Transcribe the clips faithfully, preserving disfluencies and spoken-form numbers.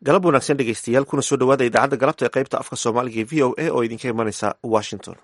galab wanaagsan dhegeystayaal kuna soo dhawaada idaacadda galabta ee qaybta afka soomaaliga ee v o a oo idinka imanaysa washington.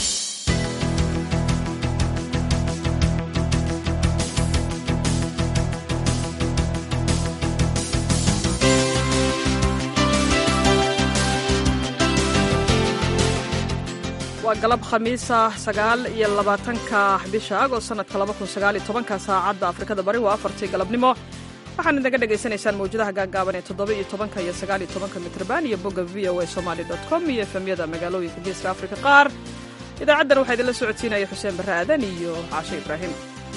waa galab khamiisa sagaal iyo labaatanka bisha agost sanadka laba kun sagaal iyo tobanka saacadda afrikada bari waa afartii galabnimo. waxaan idinga dhagaysanaysaan mawjadaha gaagaaban ee toddoba iyo tobanka iyo sagaal iyo tobanka mitrban iyo bogga v o a somali dot com iyo efemyada magaalooyinka geeska afrika qaar. idaacaddan waxaa idinla socodsiinaya xuseen barre aadan iyo caashe ibraahim.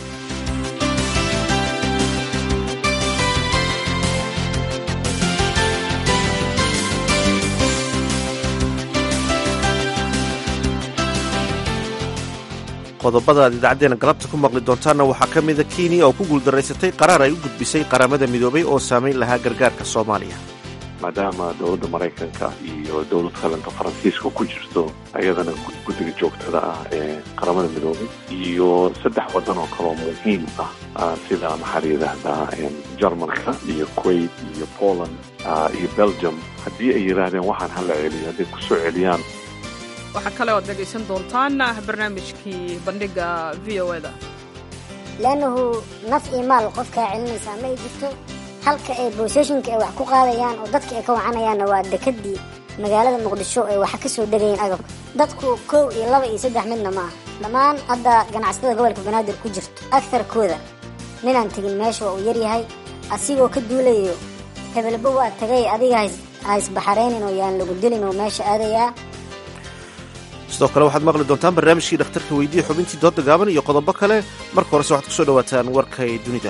qodobada aad idaacadeena galabta ku maqli doontaanna waxaa ka mida kenya oo ku guuldaraysatay qaraar ay u gudbisay qaramada midoobay oo saamayn lahaa gargaarka soomaaliya. maadaama dowladda maraykanka iyo dowlad kalenta faransiiska ku jirto ayadana guddiga joogtada ah ee qaramada midoobay iyo saddex waddan oo kaloo muhiim ah sida maxaa la yidhaahdaa jarmalka iyo kuwait iyo poland iyo belgium haddii ay yidhaahdeen waxaan hala celiyo hadday ku soo celiyaan. waxaa kale oad dhegaysan doontaan barnaamijkii bandhiga v o da leannahu naf iyo maal qofkaa celinaysaa ma ay jirto halka ay booseshinka ay wax ku qaadayaan oo dadka ay ka wacanayaanna waa dekadii magaalada muqdisho ay waxa ka soo degayeen agabka dadku kow iyo laba iyo saddex midna ma ah dhammaan hadda ganacsatada gobolka banaadir ku jirto agtarkooda ninaan tegin meesha waa uu yaryahay asigoo ka duulayo hebelba waa tagay adiga haysbaxaraynin oo yaan lagu dilin oo meesha aadayaa. sidoo kale waxaad maqli doontaan barnaamijkii dhakhtarka weydiiya xubintii dooda gaaban iyo qodobo kale. marka horese waxaad ku soo dhawaataan warkay dunida.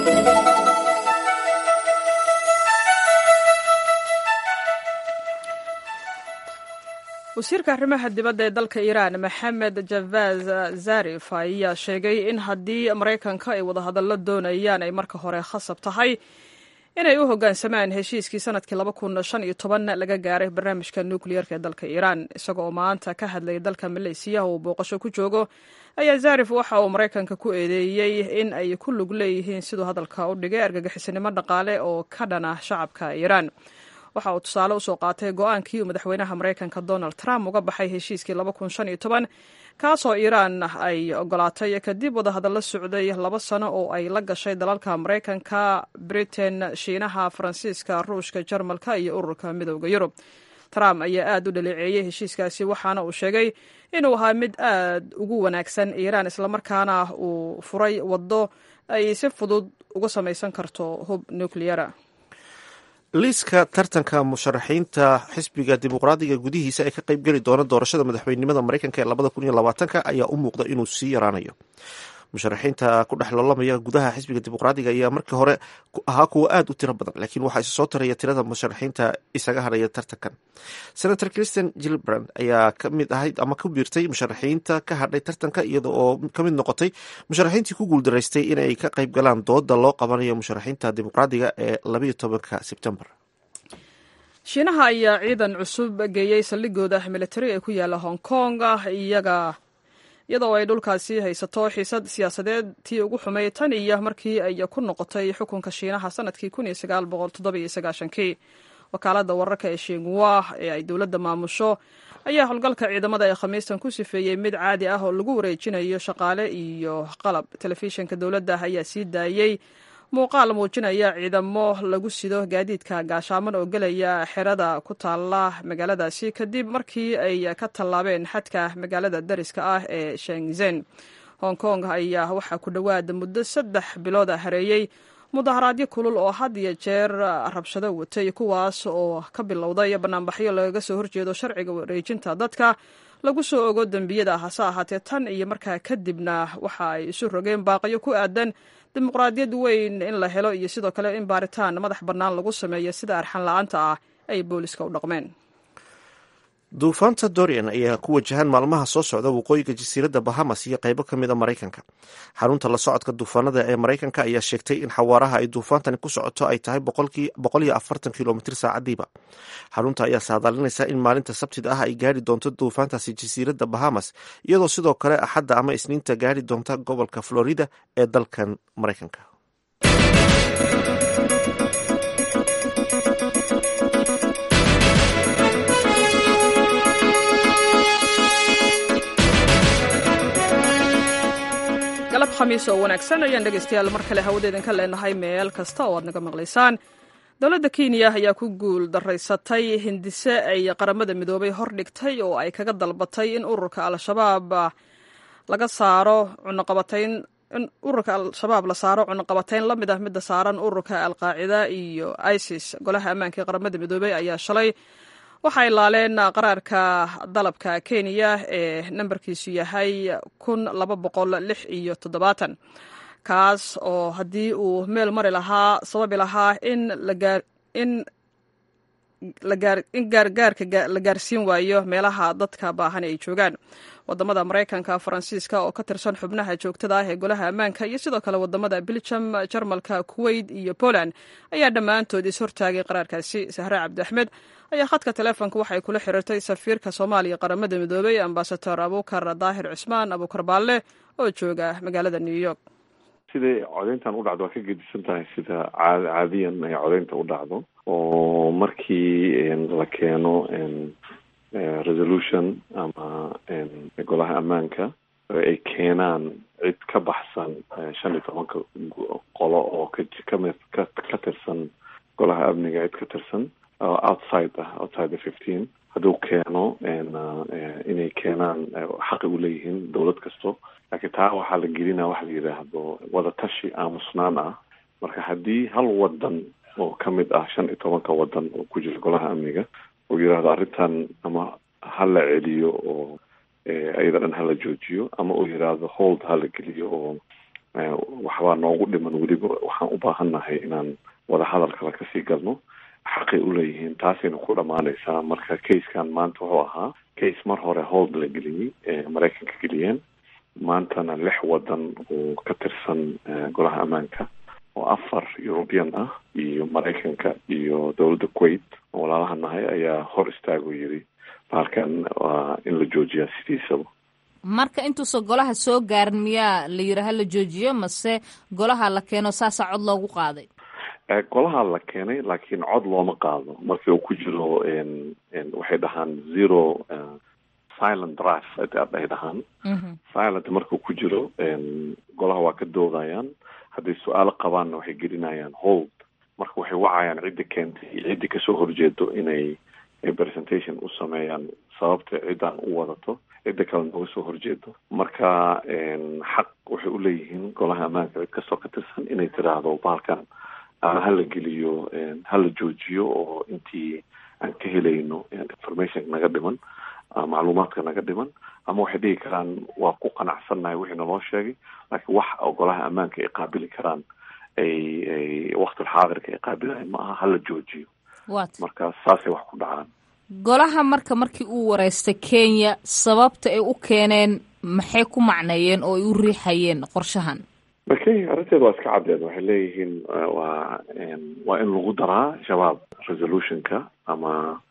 wasiirka arrimaha dibadda ee dalka iiraan maxamed javad zarif ayaa sheegay in haddii maraykanka ay wadahadallo doonayaan ay marka hore khasab tahay inay u hoggaansamaan heshiiskii sanadkii laba kun shan iyo toban laga gaaray barnaamijka nukliyeerka ee dalka iiraan. isaga oo maanta ka hadlayay dalka maleysiya uu booqasho ku joogo ayaa zarif waxa uu maraykanka ku eedeeyey in ay ku lug leeyihiin siduu hadalka u dhigay argagixisinimo dhaqaale oo ka dhana shacabka iiraan. waxa uu tusaale usoo qaatay go-aankii uu madaxweynaha maraykanka donald trump uga baxay heshiiskii laba kun shan iyo toban kaasoo iiraan ay ogolaatay kadib wadahadallo socday laba sano oo ay la gashay dalalka maraykanka, britain, shiinaha, faransiiska, ruushka, jarmalka iyo ururka midooda yurub. trump ayaa aad u dhaleeceeyey heshiiskaasi waxaana uu sheegay inuu ahaa mid aad ugu wanaagsan iiraan islamarkaana uu furay waddo ay si fudud uga samaysan karto hub nukliyara. liiska tartanka musharaxiinta xisbiga dimuqraadiga gudihiisa ee ka qayb geli doona doorashada madaxweynenimada maraykanka ee labada kun iyo labaatanka ayaa u muuqda inuu sii yaraanayo. musharaxiinta ku dhex loolamaya gudaha xisbiga dimuqraadiga ayaa markii hore ahaa kuwa aad u tiro badan, laakiin waxaa isa soo taraya tirada musharaxiinta isaga hadhaya tartankan. senator christian gillibrand ayaa ka mid ahayd ama ku biirtay musharaxiinta ka hadhay tartanka iyada oo ka mid noqotay musharaxiintii ku guuldaraystay inay ka qayb galaan dooda loo qabanayo musharaxiinta dimuqraadiga ee labayo tobanka sebtembar. shiinaha ayaa ciidan cusub geeyey saldhigooda militari ee ku yaala hong kong iyaga iyadoo ay dhulkaasi haysato xiisad siyaasadeed tii ugu xumay tan iyo markii ay ku noqotay xukunka shiinaha sanadkii kun iyo sagaal boqol toddoba iyo sagaashankii. wakaaladda wararka ee shinhua ee ay dowladda maamusho ayaa howlgalka ciidamada ee khamiistan ku sifeeyey mid caadi ah oo lagu wareejinayo shaqaale iyo qalab. telefishinka dowladda ayaa sii daayey muuqaal muujinaya ciidamo lagu sido gaadiidka gaashaaman oo gelaya xerada ku taala magaaladaasi kadib markii ay ka tallaabeen xadka magaalada dariska ah ee shenzhen. hong kong ayaa waxaa ku dhowaada muddo saddex bilood a hareeyey mudaharaadyo kulul oo had iyo jeer rabshado watay kuwaas oo ka bilowday banaanbaxyo lagaga soo horjeedo sharciga wareejinta dadka lagu soo ogo dembiyada hase ahaatee tan iyo markaa kadibna waxa ay isu rogeen baaqyo ku aadan dimuqraadiyad weyn in la helo iyo sidoo kale in baaritaan madax bannaan lagu sameeyo sida arxan la-aanta ah ay booliska u dhaqmeen. duufaanta dorian ayaa ku wajahan maalmaha soo socda waqooyiga jasiiradda bahamas iyo qaybo ka mida maraykanka. xarunta la socodka duufaanada ee maraykanka ayaa sheegtay in xawaaraha ay duufaantani ku socoto ay tahay boqol iyo afartan kilomitr saacadiiba. xarunta ayaa saadaalinaysa in maalinta sabtida ah ay gaari doonto duufaantaasi jasiiradda bahamas, iyadoo sidoo kale axadda ama isniinta gaari doonta gobolka florida ee dalkan maraykanka. khamiis oo wanaagsan ayaan dhegaystayaal mar kale hawada idinka leenahay meel kasta oo aad naga maqlaysaan. dowladda kenya ayaa ku guul daraysatay hindise ay qaramada midoobay hor dhigtay oo ay kaga dalbatay in ururka al-shabaab laga saaro cunaqabatayn in ururka al-shabaab la saaro cunaqabatayn la mid ah midda saaran ururka al-qaacida iyo isis. golaha ammaanka ee qaramada midoobay ayaa shalay waxay laaleen qaraarka dalabka kenya ee nambarkiisu yahay kun laba boqol lix iyo toddobaatan kaas oo haddii uu meel mari lahaa sababi lahaa in in in gaargaarka la gaarsiin waayo meelaha dadka baahan ay joogaan. wadamada maraykanka, faransiiska oo ka tirsan xubnaha joogtada ah ee golaha ammaanka iyo sidoo kale wadamada Belgium, Jarmalka, Kuwait iyo Poland ayaa dhammaantood is hortaagay qaraarkaasi. Sahre Cabdi Axmed ayaa khadka taleefonka waxay kula xiriirtay safiirka Soomaaliya qaramada midoobay Ambassador Abukar Daahir Cusmaan Abukar Baalle oo jooga magaalada New York. siday codeyntan u dhacdo waa ka gedisan tahay sida caadiyan ay codeynta u dhacdo oo markii la keeno resolution ama golaha ammaanka ay keenaan cid ka baxsan shan iyo tobanka qolo oo ka tirsan golaha amniga, cid ka tirsan outside ah outside the fifteen hadduu keeno inay keenaan xaqi u leeyihiin dowlad kasto. laakiin taa waxaa la gelinaa waxa la yidhaahdo wadatashi aamusnaan ah. marka haddii hal wadan oo ka mid ah shan iyo tobanka wadan oo ku jira golaha amniga uu yidhaahdo arrintan ama hala celiyo oo ayada dhan hala joojiyo, ama uu yidhaahdo hold hala geliyo oo waxbaa noogu dhiman, weliba waxaan u baahannahay inaan wada hadal kale kasii galno, xaqay u leeyihiin. taasayna ku dhammaanaysaa. marka casekan maanta wuxuu ahaa case mar hore hold la geliyey ee maraykanka geliyeen, maantana lix wadan oo ka tirsan golaha ammaanka oo afar European ah iyo Maraykanka iyo dowladda Kuwait oo walaalaha nahay ayaa hor istaago yiri halkan waa in la joojiyaa sidiisaba. marka intuusan golaha soo gaarin miyaa la yidhaaha la joojiyo mase golaha la keeno saasa cod loogu qaaday? golaha la keenay laakiin cod looma qaado markii uu ku jiro waxay dhahaan zero silent draft ay dhahaan. silent markuu ku jiro golaha waa ka doodayaan, hadday su-aalo qabaanna waxay gelinayaan hold. marka waxay wacayaan cidda keentay iyo ciddi kasoo horjeedo inay presentation u sameeyaan sababta ciddaan u wadato, cidda kale nooga soo horjeedo. marka xaq waxay u leeyihiin golaha ammaanka cid kastoo ka tirsan inay tiraahdo bahalkan ama hala geliyo hala joojiyo oo intii aan ka helayno information naga dhiman, macluumaadka naga dhiman, ama waxay dhihi karaan waa ku qanacsannahay wixii naloo sheegay, laakiin wax golaha ammaanka ay qaabili karaan ay ay waqtil xaadirka ay qaabilayan ma aha, hala joojiyo. marka saasay wax ku dhacaan. golaha marka markii uu wareystay Kenya sababta ay u keeneen maxay ku macneeyeen oo ay u riixayeen qorshahan? Kenya arrinteeda waa iska caddeed. waxay leeyihiin waa waa in lagu daraa shabaab resolutionka ama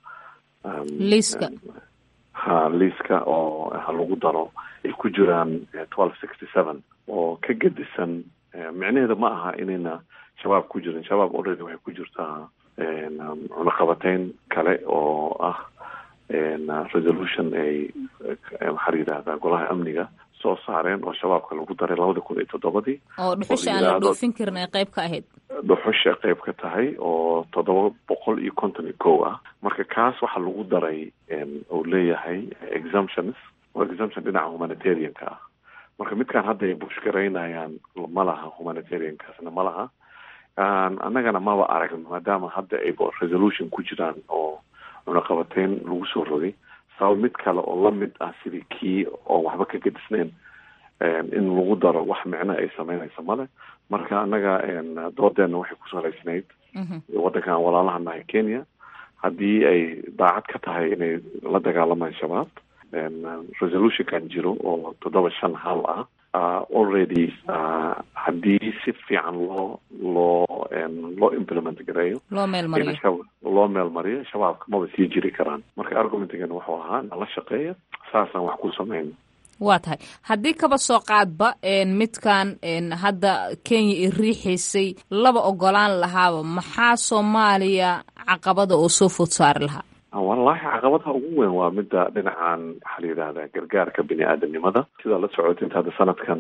liiska ha liiska oo ha lagu daro ay ku jiraan twelve sixty seven oo ka gedisan. micnaheeda ma aha inayna shabaab ku jirin. shabaab already waxay ku jirtaa cunaqabatayn kale oo ah resolution ay maxaa la yidhahdaa golaha amniga soo saareen oo shabaabka lagu daray labada kun iyo toddobadii oo dhuxusha aan la dhoofin karin ay qayb ka ahayd. dhuxusha qayb ka tahay oo toddoba boqol iyo konton iyo kow ah. marka kaas waxaa lagu daray oo leeyahay exemptions oo exemption dhinaca humanitarianka ah. marka midkaan hadda ay bushgaraynayaan ma laha humanitariankaasna ma laha. annagana maba aragno maadaama hadda ay resolution ku jiraan oo cunaqabateyn lagu soo rogay, sabab mid kale oo lamid ah sidii kii oo waxba ka gedisnayn in lagu daro wax micno ay samaynaysa male. marka annaga doodeena waxay ku salaysnayd waddankan walaalaha nahay Kenya, haddii ay daacad ka tahay inay la dagaalamaan shabaab, resolutionkan jiro oo toddoba shan hal ah already haddii si fiican loo loo loo implement gareeyo, loo meel mariyo loo meel mariyo shabaabka maba sii jiri karaan. marka argumentigana wuxuu ahaa nala shaqeeya, saasaan wax ku samayn. waa tahay haddii kaba soo qaadba midkan hadda Kenya ay riixaysay laba ogolaan lahaaba, maxaa Soomaaliya caqabada oo soo food saari lahaa? wallahi caqabadaha ugu weyn waa midda dhinacan waxaa la yidhahdaa gargaarka bini aadamnimada. sidaa la socotay inta hadda sanadkan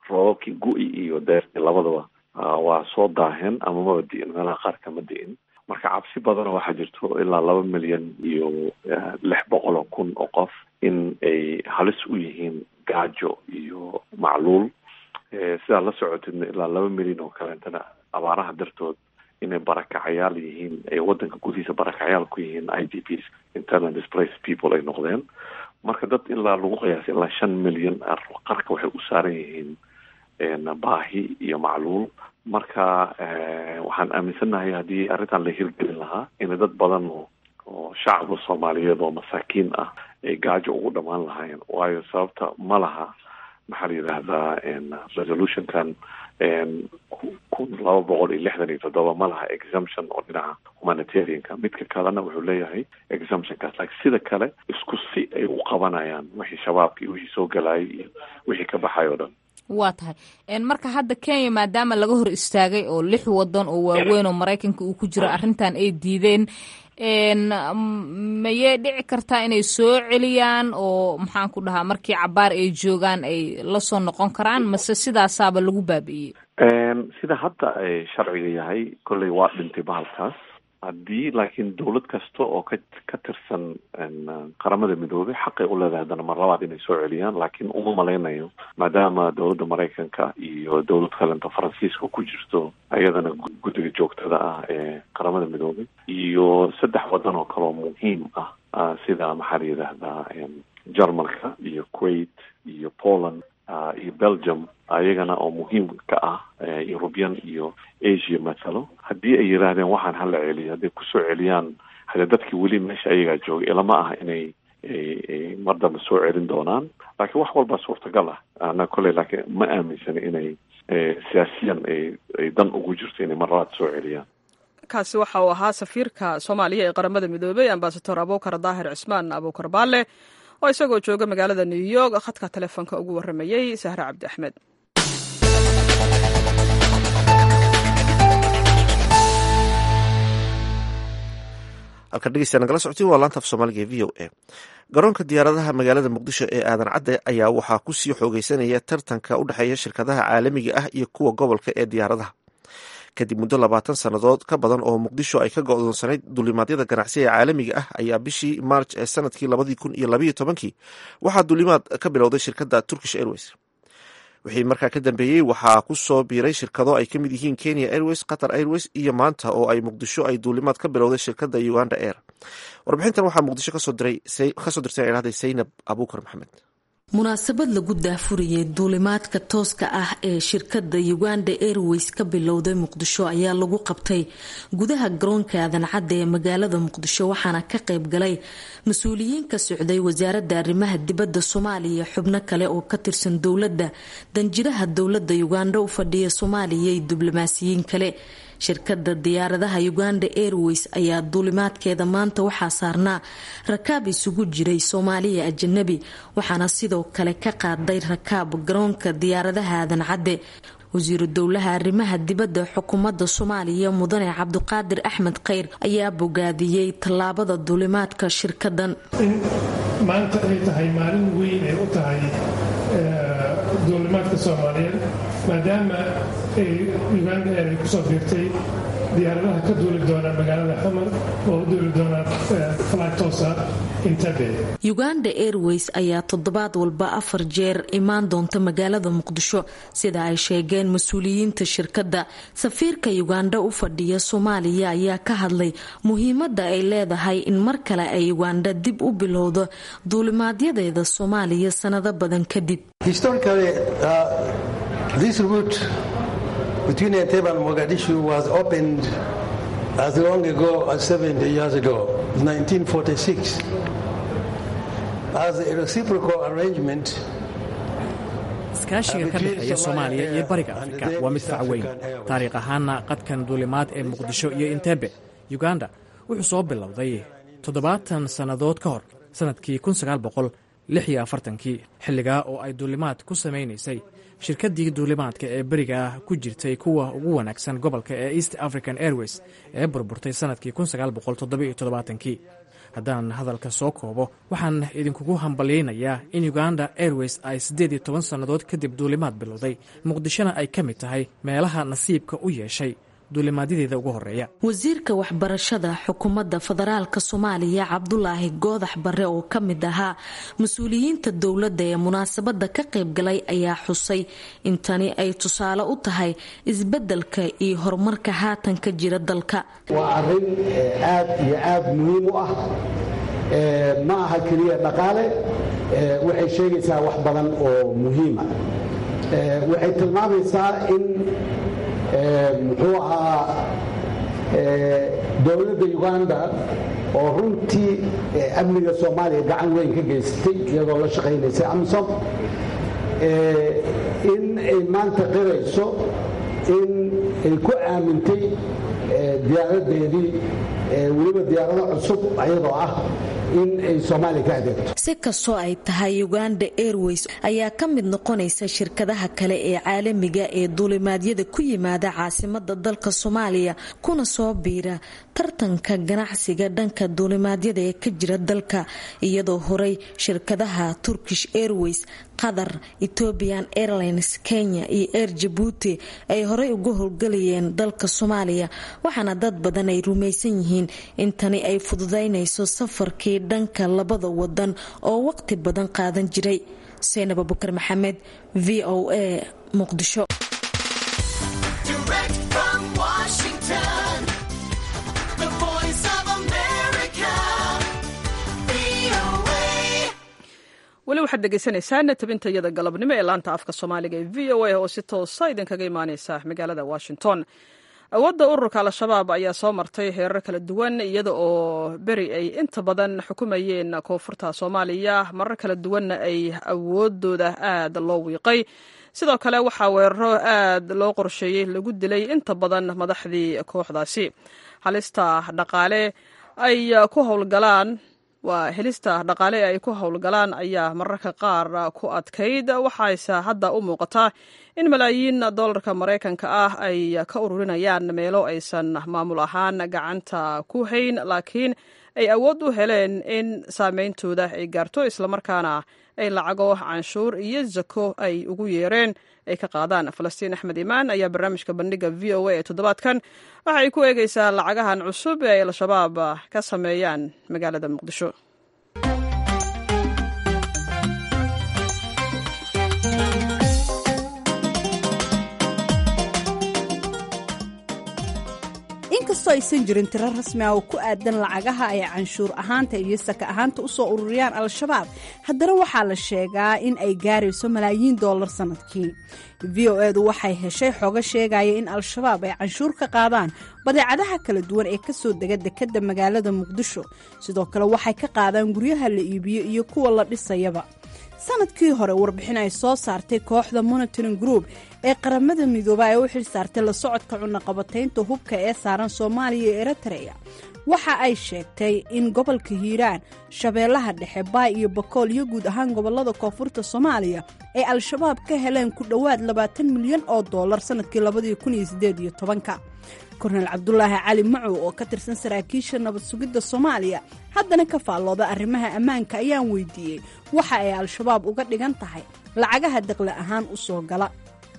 roobabkii gu-i iyo deertii labadaba waa soo daaheen ama maba di'in, meelaha qaar kama di'in. marka cabsi badanoo waxaa jirto ilaa laba milyan iyo lix boqol oo kun oo qof in ay halis u yihiin gaajo iyo macluul. sidaa la socotidna ilaa laba milyan oo kaleentana abaaraha dartood inay barakacayaal yihiin, ay wadanka gudihiisa barakacayaal ku yihiin, I D Ps, internal displaced people ay noqdeen. marka dad ilaa lagu qiyaasay ilaa shan milyan qarka waxay u saaran yihiin baahi iyo macluul. marka waxaan aaminsannahay haddii arrintan la hirgelin lahaa in dad badan oo shacabka soomaaliyeed oo masaakiin ah ay gaajo ugu dhammaan lahaayeen. waayo sababta ma laha maxaa la yidhaahdaa resolutionkan kun laba boqol iyo lixdan iyo toddoba ma laha exemption oo dhinaca humanitarianka. midka kalena wuxuu leeyahay exemptionkaas, laakiin sida kale isku si ay u qabanayaan wixii shabaabka iyo wixii soo galayay iyo wixii ka baxay oo dhan. waa tahay marka hadda Kenya maadaama laga hor istaagay oo lix wadan oo waaweyn oo Mareykanka uu ku jiro arrintan ay diideen, mayay dhici kartaa inay soo celiyaan oo maxaan ku dhahaa markii cabaar ay joogaan ay la soo noqon karaan, mase sidaasaaba lagu baabi'iyey? sida hadda ay sharciga yahay kolley waa dhintay bahalkaas. haddii laakiin dawlad kasta oo ka ka tirsan qaramada midoobay xaqay u leedahay haddana mar labaad inay soo celiyaan, laakiin uma malaynayo maadaama dawladda Mareykanka iyo dawlad kalenta Faransiiska ku jirto ayadana guddiga joogtada ah ee qaramada midoobay iyo saddex wadan oo kale oo muhiim ah sida maxaa la yidhaahdaa Jarmalka iyo Kuwait iyo Poland iyo Belgium ayagana oo muhiim ka ah European iyo Asia matalo. haddii ay yiraahdeen waxaan hala celiyo, hadday kusoo celiyaan hada dadkii weli meesha ayagaa joogay ilama ah inay mar dambe soo celin doonaan, laakiin wax walba suurtagal ah. ana kolley laakiin ma aaminsana inay siyaasiyan ay dan ugu jirto inay mar labaad soo celiyaan. kaasi waxa uu ahaa safiirka Soomaaliya ee qaramada midoobay Ambassador Abuukar Daahir Cismaan Abuukar Baalle oo isagoo jooga magaalada New York khadka telefoonka ugu waramayay Sahra Cabdi Axmed. halkan dhegeystayaal nagala socotiin waa laanta af Soomaaliga ee V O A. garoonka diyaaradaha magaalada Muqdisho ee Aadan Cadde ayaa waxaa ku sii xoogeysanaya tartanka u dhexeeya shirkadaha caalamiga ah iyo kuwa gobolka ee diyaaradaha. kadib muddo labaatan sannadood ka badan oo Muqdisho ay ka go'doonsanayd duulimaadyada ganacsi ee caalamiga ah ayaa bishii March ee sanadkii labadii kun iyo labiyo tobankii waxaa duulimaad ka bilowday shirkadda Turkish Airways. wixii markaa ka dambeeyey waxaa ku soo biiray shirkado ay ka mid yihiin Kenya Airways, Qatar Airways iyo maanta oo ay Muqdisho ay duulimaad ka bilowday shirkadda Uganda Air. warbixintan waxaa Muqdisho kasoo diray kasoo dirtay ilaaday Zainab Abuukar Maxamed. munaasabad lagu daafuriyey duulimaadka tooska ah ee shirkadda Uganda Airways ka bilowday Muqdisho ayaa lagu qabtay gudaha garoonka Aadan Cadde ee magaalada Muqdisho, waxaana ka qayb galay mas-uuliyiin ka socday wasaaradda arrimaha dibadda Soomaaliya, xubno kale oo ka tirsan dowladda, danjiraha dowladda Uganda u fadhiya Soomaaliya iyo diblomaasiyiin kale. shirkadda diyaaradaha Uganda Airways ayaa duulimaadkeeda maanta waxaa saarnaa rakaab isugu jiray Soomaaliya ajnabi, waxaana sidoo kale ka qaaday rakaab garoonka diyaaradaha Aadan Cadde. wasiiru dowlaha arrimaha dibadda xukuumadda Soomaaliya Mudane Cabdiqaadir Axmed Khayr ayaa bogaadiyey tallaabada duulimaadka shirkadan. maanta ay tahay maalin weyn ay u tahay duulimaadka Soomaaliyeed maadaama ay Uganda ay kusoo biirtay diyaaradaha ka duuli doona magaalada Xamar oo duuli doona flight-toosa Entebbe. Uganda Airways ayaa toddobaad walba afar jeer imaan doonta magaalada Muqdisho sida ay sheegeen mas-uuliyiinta shirkadda. safiirka Uganda u fadhiya Soomaaliya ayaa ka hadlay muhiimadda ay leedahay in mar kale ay Uganda dib u bilowdo duulimaadyadeeda Soomaaliya sanado badan kadib. Historically, uh, this route between Entebbe and Mogadishu was opened as long ago as seventy years ago, nineteen forty-six, as a reciprocal arrangement. iskaashiga ka dhexeeya Soomaaliya iyo Bariga Afrika waa mid fac weyn. taariikh ahaanna qadkan duulimaad ee Muqdisho iyo Entebbe Uganda wuxuu soo bilowday toddobaatan sannadood ka hor sanadkii kun sagaal boqol lix iyo afartankii, xilligaa oo ay duulimaad ku samaynaysay shirkaddii duulimaadka ee beriga ku jirtay kuwa ugu wanaagsan gobolka ee east african airways ee burburtay sannadkii kii haddaan hadalka soo koobo waxaan idinkugu hambalyaynayaa in uganda airways ay siddeed iyo toban sannadood kadib duulimaad bilowday muqdishona ay ka mid tahay meelaha nasiibka u yeeshay duulimaadyadeeda ugu horeeya. wasiirka waxbarashada xukuumadda federaalka soomaaliya cabdulaahi goodax bare oo ka mid ahaa mas-uuliyiinta dowladda ee munaasabadda ka qaybgalay ayaa xusay in tani ay tusaale u tahay isbeddelka iyo horumarka haatan ka jira dalka. waa arrin aad iyo aad muhiim u ah, ma aha keliya dhaqaale, waxay sheegaysaa wax badan oo muhiima. waxay tilmaamaysaa in muxuu ahaa dowladda uganda oo runtii amniga soomaaliya gacan weyn ka geysatay iyadoo la shaqaynaysay amisom, in ay maanta qirayso in ay ku aamintay diyaaradeedii weliba diyaarado cusub ayadoo ah in ay soomaaliya ka adeegto. si kastoo ay tahay uganda airways ayaa ka mid noqonaysa shirkadaha kale ee caalamiga ee duulimaadyada ku yimaada caasimada dalka soomaaliya kuna soo biira tartanka ganacsiga dhanka duulimaadyada ee ka jira dalka, iyadoo horey shirkadaha turkish airways, qatar, ethiopian airlines, kenya iyo air jabuuti ay horey uga howlgalayeen dalka soomaaliya, waxaana dad badan ay rumaysan yihiin in tani ay fududaynayso safarkii dhanka labada wadan oo waqti badan qaadan jiray. Seynab Abubakar Maxamed, V O A, Muqdisho. weli waxaad degeysanaysaan tabinta iyada galabnimo ee laanta afka soomaaliga ee v o a oo si toosa idinkaga imaaneysa magaalada washington. awoodda ururka al-shabaab ayaa soo martay heerar kala duwan iyada oo beri ay inta badan xukumayeen koonfurta soomaaliya, marar kala duwanna ay awoodooda aad loo wiiqay. sidoo kale waxaa weeraro aad loo qorsheeyey lagu dilay inta badan madaxdii kooxdaasi. halista dhaqaale ay ku howlgalaan waa helista dhaqaale ay ku howlgalaan ayaa mararka qaar ku adkayd, waxaase hadda u muuqataa in malaayiin doolarka maraykanka ah ay ka ururinayaan meelo aysan maamul ahaan gacanta ku hayn, laakiin ay awood u heleen in saameyntooda ay gaarto, islamarkaana ay lacago canshuur iyo zako ay ugu yeereen ay ka qaadaan. falastiin axmed imaan ayaa barnaamijka bandhiga v o a ee toddobaadkan waxa ay ku eegeysaa lacagahan cusub ee al-shabaab ka sameeyaan magaalada muqdisho. inkastoo aysan jirin tiro rasmi ah oo ku aadan lacagaha ay canshuur ahaanta iyo saka ahaanta u soo ururiyaan al-shabaab, haddana waxaa la sheegaa in ay gaarayso malaayiin doolar sannadkii. v o edu waxay heshay xogo sheegaya in al-shabaab ay canshuur ka qaadaan badeecadaha kala duwan ee ka soo dega dekedda magaalada muqdisho, sidoo kale waxay ka qaadaan guryaha la iibiyo iyo kuwa la dhisayaba. sanadkii hore warbixin ay soo saartay kooxda monitoring group ee qaramada midooba ee u xil saartay la socodka cunaqabataynta hubka ee saaran soomaaliya iyo eritrea, waxa ay sheegtay in gobolka hiiraan, shabeellaha dhexe, baay iyo bakool iyo guud ahaan gobolada koonfurta soomaaliya ay al-shabaab ka heleen ku dhowaad labaatan milyan oo doolar sanadkii labadii kun iyo siddeed iyo tobanka. kornel cabdulaahi cali macow oo ka tirsan saraakiisha nabad sugidda soomaaliya haddana ka faallooda arrimaha ammaanka ayaan weydiiyey waxa ay al-shabaab uga dhigan tahay lacagaha daqli ahaan u soo gala.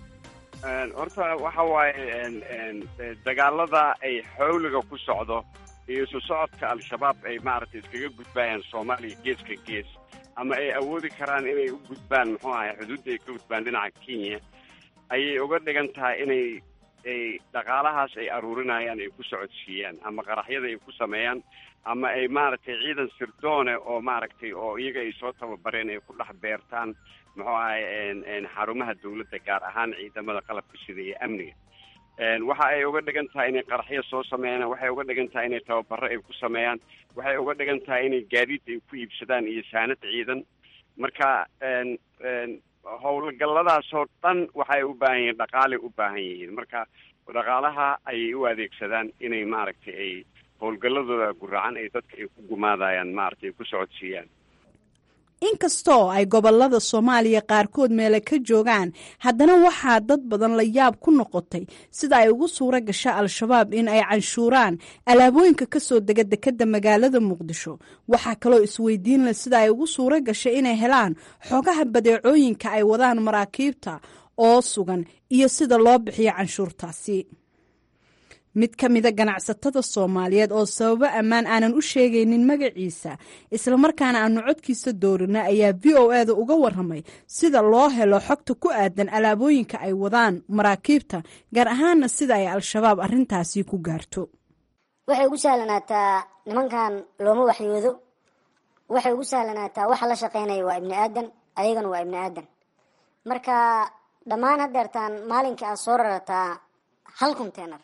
horta waxa waaye dagaalada ay xawliga ku socdo iyo isu socodka al-shabaab ay maaragtay iskaga gudbayaan soomaaliya geeska gees, ama ay awoodi karaan inay u gudbaan muxuu ahay xuduudda ay ka gudbaan dhinaca kenya, ayay uga dhigan tahay inay ay dhaqaalahaas ay aruurinayaan ay ku socodsiiyaan, ama qaraxyada ay ku sameeyaan, ama ay maaragtay ciidan sirdoone oo maaragtay oo iyaga ay soo tababareen ay ku dhex beertaan muxuu ahay xarumaha dawladda, gaar ahaan ciidamada qalabka sida iyo amniga. waxa ay uga dhigan tahay inay qaraxyo soo sameeyaan, waxay uga dhigan tahay inay tababaro ay ku sameeyaan, waxay uga dhigan tahay inay gaadiid ay ku iibsadaan iyo saanad ciidan. marka howlgalladaasoo dhan waxay u baahan yihiin dhaqaale u baahan yihiin, marka dhaqaalaha ayay u adeegsadaan inay maaragtay ay howlgalladooda guracan ay dadka ay ku gumaadayaan maaragtay ku socodsiiyaan. inkastoo ay gobolada soomaaliya qaarkood meele ka joogaan haddana waxaa dad badan la yaab ku noqotay sida ay ugu suura gasha al-shabaab in ay canshuuraan alaabooyinka kasoo dega dekeda magaalada muqdisho. waxaa kaloo isweydiin leh sida ay ugu suura gashay inay helaan xogaha badeecooyinka ay wadaan maraakiibta oo sugan iyo sida loo bixiyo canshuurtaasi. mid ka mida ganacsatada soomaaliyeed oo sababo ammaan aanan u sheegaynin magaciisa islamarkaana aanu codkiisa doorina ayaa v o e da uga waramay sida loo helo xogta ku aadan alaabooyinka ay wadaan maraakiibta, gaar ahaana sida ay al-shabaab arintaasi ku gaarto. waxay ugu sahlanaataa nimankan looma waxyoodo, waxay ugu sahlanaataa waxa la shaqeynaya waa ibni aadan, ayagana waa ibni aadan. marka dhammaan hadeertaan maalinka aad soo rarataa hal container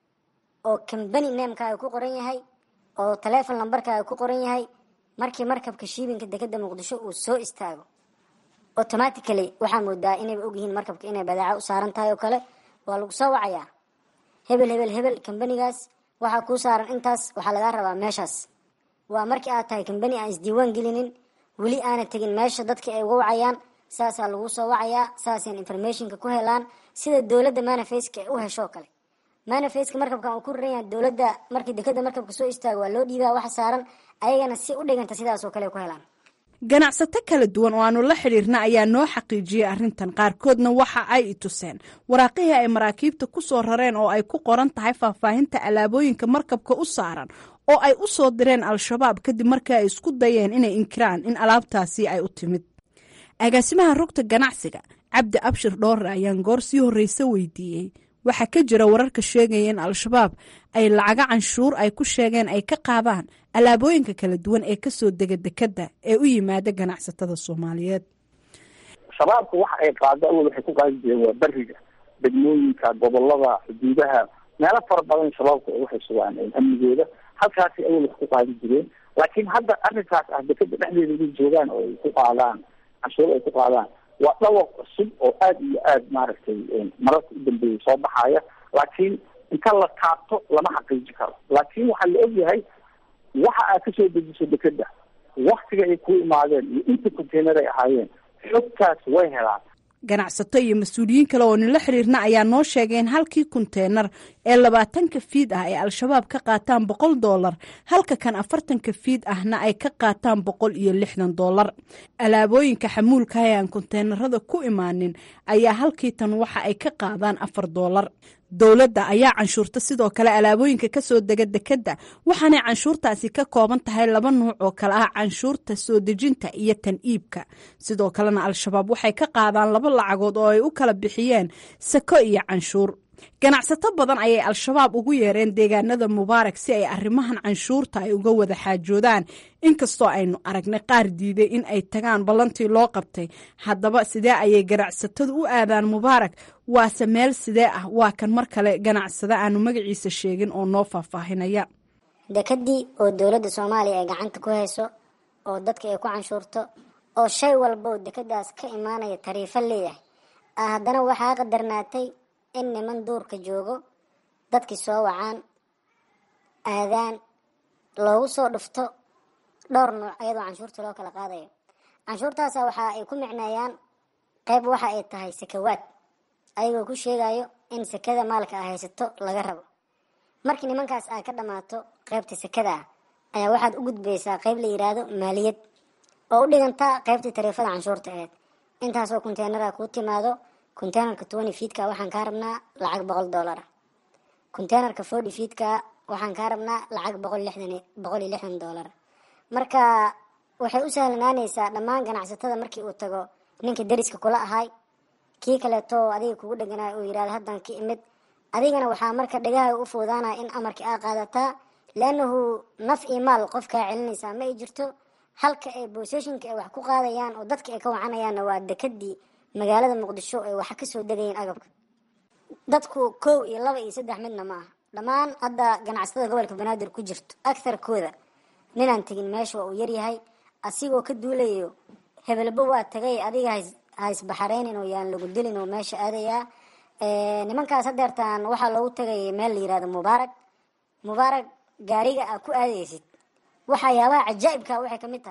oo company namekaaga ku qoran yahay oo telephone numberkaaga ku qoran yahay, markii markabka shiibinka dekeda muqdisho uu soo istaago automatically waxaa moodaa inayba ogyihiin markabka inay badeeco u saaran tahay oo kale. waa lagu soo wacayaa hebel hebel hebel companygaas waxaa kuu saaran intaas, waxaa lagaa rabaa meeshaas. waa markii aad tahay company aan isdiiwaan gelinin, weli aana tegin meesha dadka ay uga wacayaan, saasaa lagu soo wacayaa, saasaan informationka ku helaan sida dowladda manifeska u hesho kale. manifeska markabkan uu ku raran yahay dowladda markii dekeda markabka soo istaago waa loo dhiibaa waxa saaran, ayagana si u dhiganta sidaas oo kale ku helaan. ganacsato kala duwan oo aanu la xidhiirna ayaa noo xaqiijiyey arrintan. qaarkoodna waxa ay i tuseen waraaqihii ay maraakiibta ku soo rareen oo ay ku qoran tahay faahfaahinta alaabooyinka markabka u saaran oo ay u soo direen al-shabaab kadib markii ay isku dayeen inay inkiraan in alaabtaasi ay u timid. agaasimaha rugta ganacsiga cabdi abshir dhoore ayaan goor sii horreysa weydiiyey waxaa ka jira wararka sheegaya in al-shabaab ay lacaga canshuur ay ku sheegeen ay ka qaadaan alaabooyinka kala duwan ee kasoo dega dekeda ee u yimaada ganacsatada soomaaliyeed. shabaabka waxa ay qaado awal waxay ku qaadi jireen waa beriga, degmooyinka, gobolada, xuduudaha, meelo fara badan shabaabka waxay sugaan amnigooda, halkaasi awal wax ku qaadi jireen. laakiin hadda arrinkaas ah dekeda dhexdeeda inay joogaan oo ay ku qaadaan canshuur ay ku qaadaan waa dhawaq cusub oo aad iyo aad maaragtay mararka u dambeeyay soo baxaya, laakiin inta la taabto lama xaqiiji karo. laakiin waxaa la ogyahay waxa aad kasoo dejiso dekeda, waktiga ay ku imaadeen iyo inta container ay ahaayeen, xogtaas way helaan. ganacsato iyo mas-uuliyiin kale oo nila xiriirna ayaa noo sheegeen halkii konteenar ee labaatanka fiid ah ay al-shabaab ka qaataan boqol doolar, halka kan afartanka fiid ahna ay ka qaataan boqol iyo lixdan doolar. alaabooyinka xamuulka ee aan konteenarada ku imaanin ayaa halkii tan waxa ay ka qaadaan afar doolar. dowladda ayaa canshuurta sidoo kale alaabooyinka kasoo dega dekeda, waxaanay canshuurtaasi ka kooban tahay laba nuuc oo kale ah canshuurta soo dejinta iyo tan iibka. sidoo kalena al-shabaab waxay ka qaadaan laba lacagood oo ay u kala bixiyeen sako iyo canshuur. ganacsato badan ayay al-shabaab ugu yeereen deegaanada mubaarak si ay arrimahan canshuurta ay uga wada xaajoodaan, inkastoo aynu aragnay qaar diiday in ay tagaan ballantii loo qabtay. haddaba sidee ayay ganacsatadu u aadaan mubaarak? waase meel sidee ah? waa kan mar kale ganacsada aanu magaciisa sheegin oo noo faahfaahinaya. dekadii oo dowladda soomaaliya ay gacanta ku hayso oo dadka ay ku canshuurto oo shay walba oo dekadaas ka imaanaya tariifo leeyahay, haddana waxaa qadarnaatay in niman duurka joogo dadkii soo wacaan aadaan loogu soo dhufto dhowr nuuc iyadoo canshuurta loo kala qaadayo. canshuurtaasa waxa ay ku micneeyaan qayb waxa ay tahay sakawaad, ayagoo ku sheegayo in sakada maalka a haysato laga rabo. markii nimankaas ay ka dhammaato qaybta sakada ah ayaa waxaad u gudbaysaa qayb la yidhaahdo maaliyad oo u dhigantaa qaybtii tariifada canshuurta aheyd. intaasoo konteenara kuu timaado, konteenarka twenty fiidka waxaan kaa rabnaa lacag boqol doolara, konteenarka forty fiidka waxaan kaa rabnaa lacag boqol lixdan boqol iyo lixdan doolar. marka waxay u sahlanaanaysaa dhammaan ganacsatada markii uu tago ninka dariska kula ahay, kii kaleeto adiga kugu dheganaay uu yidhahdo haddan ka imid, adigana waxaa marka dhagaha u foodaanaya in amarkii aa qaadataa, leannahu naf iyo maal qof kaa celinaysaa ma ay jirto. halka ay booseshinka ay wax ku qaadayaan oo dadka ay ka wacanayaanna waa dekadii magaalada muqdisho ay waxa kasoo degayeen agabka. dadku kow iyo laba iyo saddex midna ma aha, dhammaan hadda ganacsatada gobolka banaadir ku jirto agtarkooda ninaan tegin meesha waa uu yaryahay, asigoo ka duulayo hebelba waa tagay adiga haisbaxareynin oo yaan lagu dilin oo meesha aadayaa. nimankaas hadeertaan waxaa loogu tagay meel la yihahdo mubaarak. mubaarak gaariga aa ku aadaysid waxyaabaha cajaa'ibka waxay kamid tahay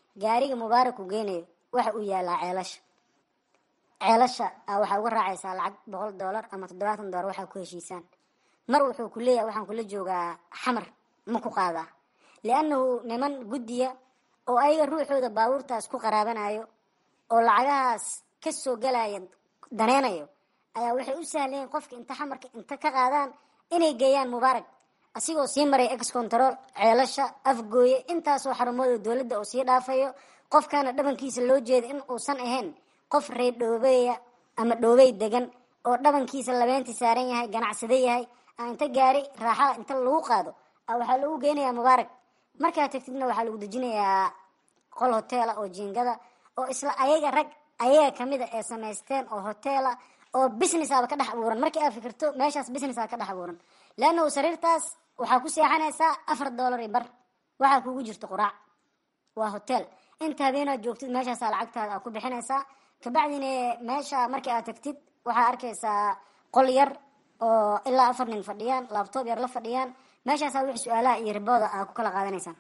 gaariga mubaarak uu geynayo waxa uu yaalaa ceelasha ceelasha waxaa uga raacaysaa lacag boqol dollar ama toddobaatan dollar waxaa ku heshiisaan mar wuxuu ku leeyahay waxaan kula joogaa xamar ma ku qaadaa liannahu niman guddiya oo ayaga ruuxooda baabuurtaas ku qaraabanayo oo lacagahaas ka soo galaya daneynayo ayaa waxay u sahleen qofka inta xamarka inta ka qaadaan inay geeyaan mubaarak asigoo sii maray ex control ceelasha afgooye intaasoo xarumooda dowladda oo sii dhaafayo qofkaana dhabankiisa loo jeeda in uusan ahayn qof reer dhoobeya ama dhoobey degan oo dhabankiisa labeentii saaran yahay ganacsade yahay inta gaari raaxada inta lagu qaado waxaa lagu geynayaa mubaarak markaa tagtidna waxaa lagu dejinayaa qol hoteela oo jiingada oo isla ayaga rag ayaga kamida ee samaysteen oo hoteela oo business aba ka dhex abuuran markii aad fikirto meeshaas business aa ka dhex abuuran leanna sariirtaas waxaa ku seexanaysaa afar dollar iyo bar waxaa kugu jirto quraac waa hotel inta habeenaad joogtid meeshaasaa lacagtaada aa ku bixinaysaa kabacdina meesha markii aad tagtid waxaa arkaysaa qol yar oo ilaa afar nin fadhiyaan laabtoob yar la fadhiyaan meeshaasaa wixii su-aalaha iyo ribooda aa ku kala qaadanaysaan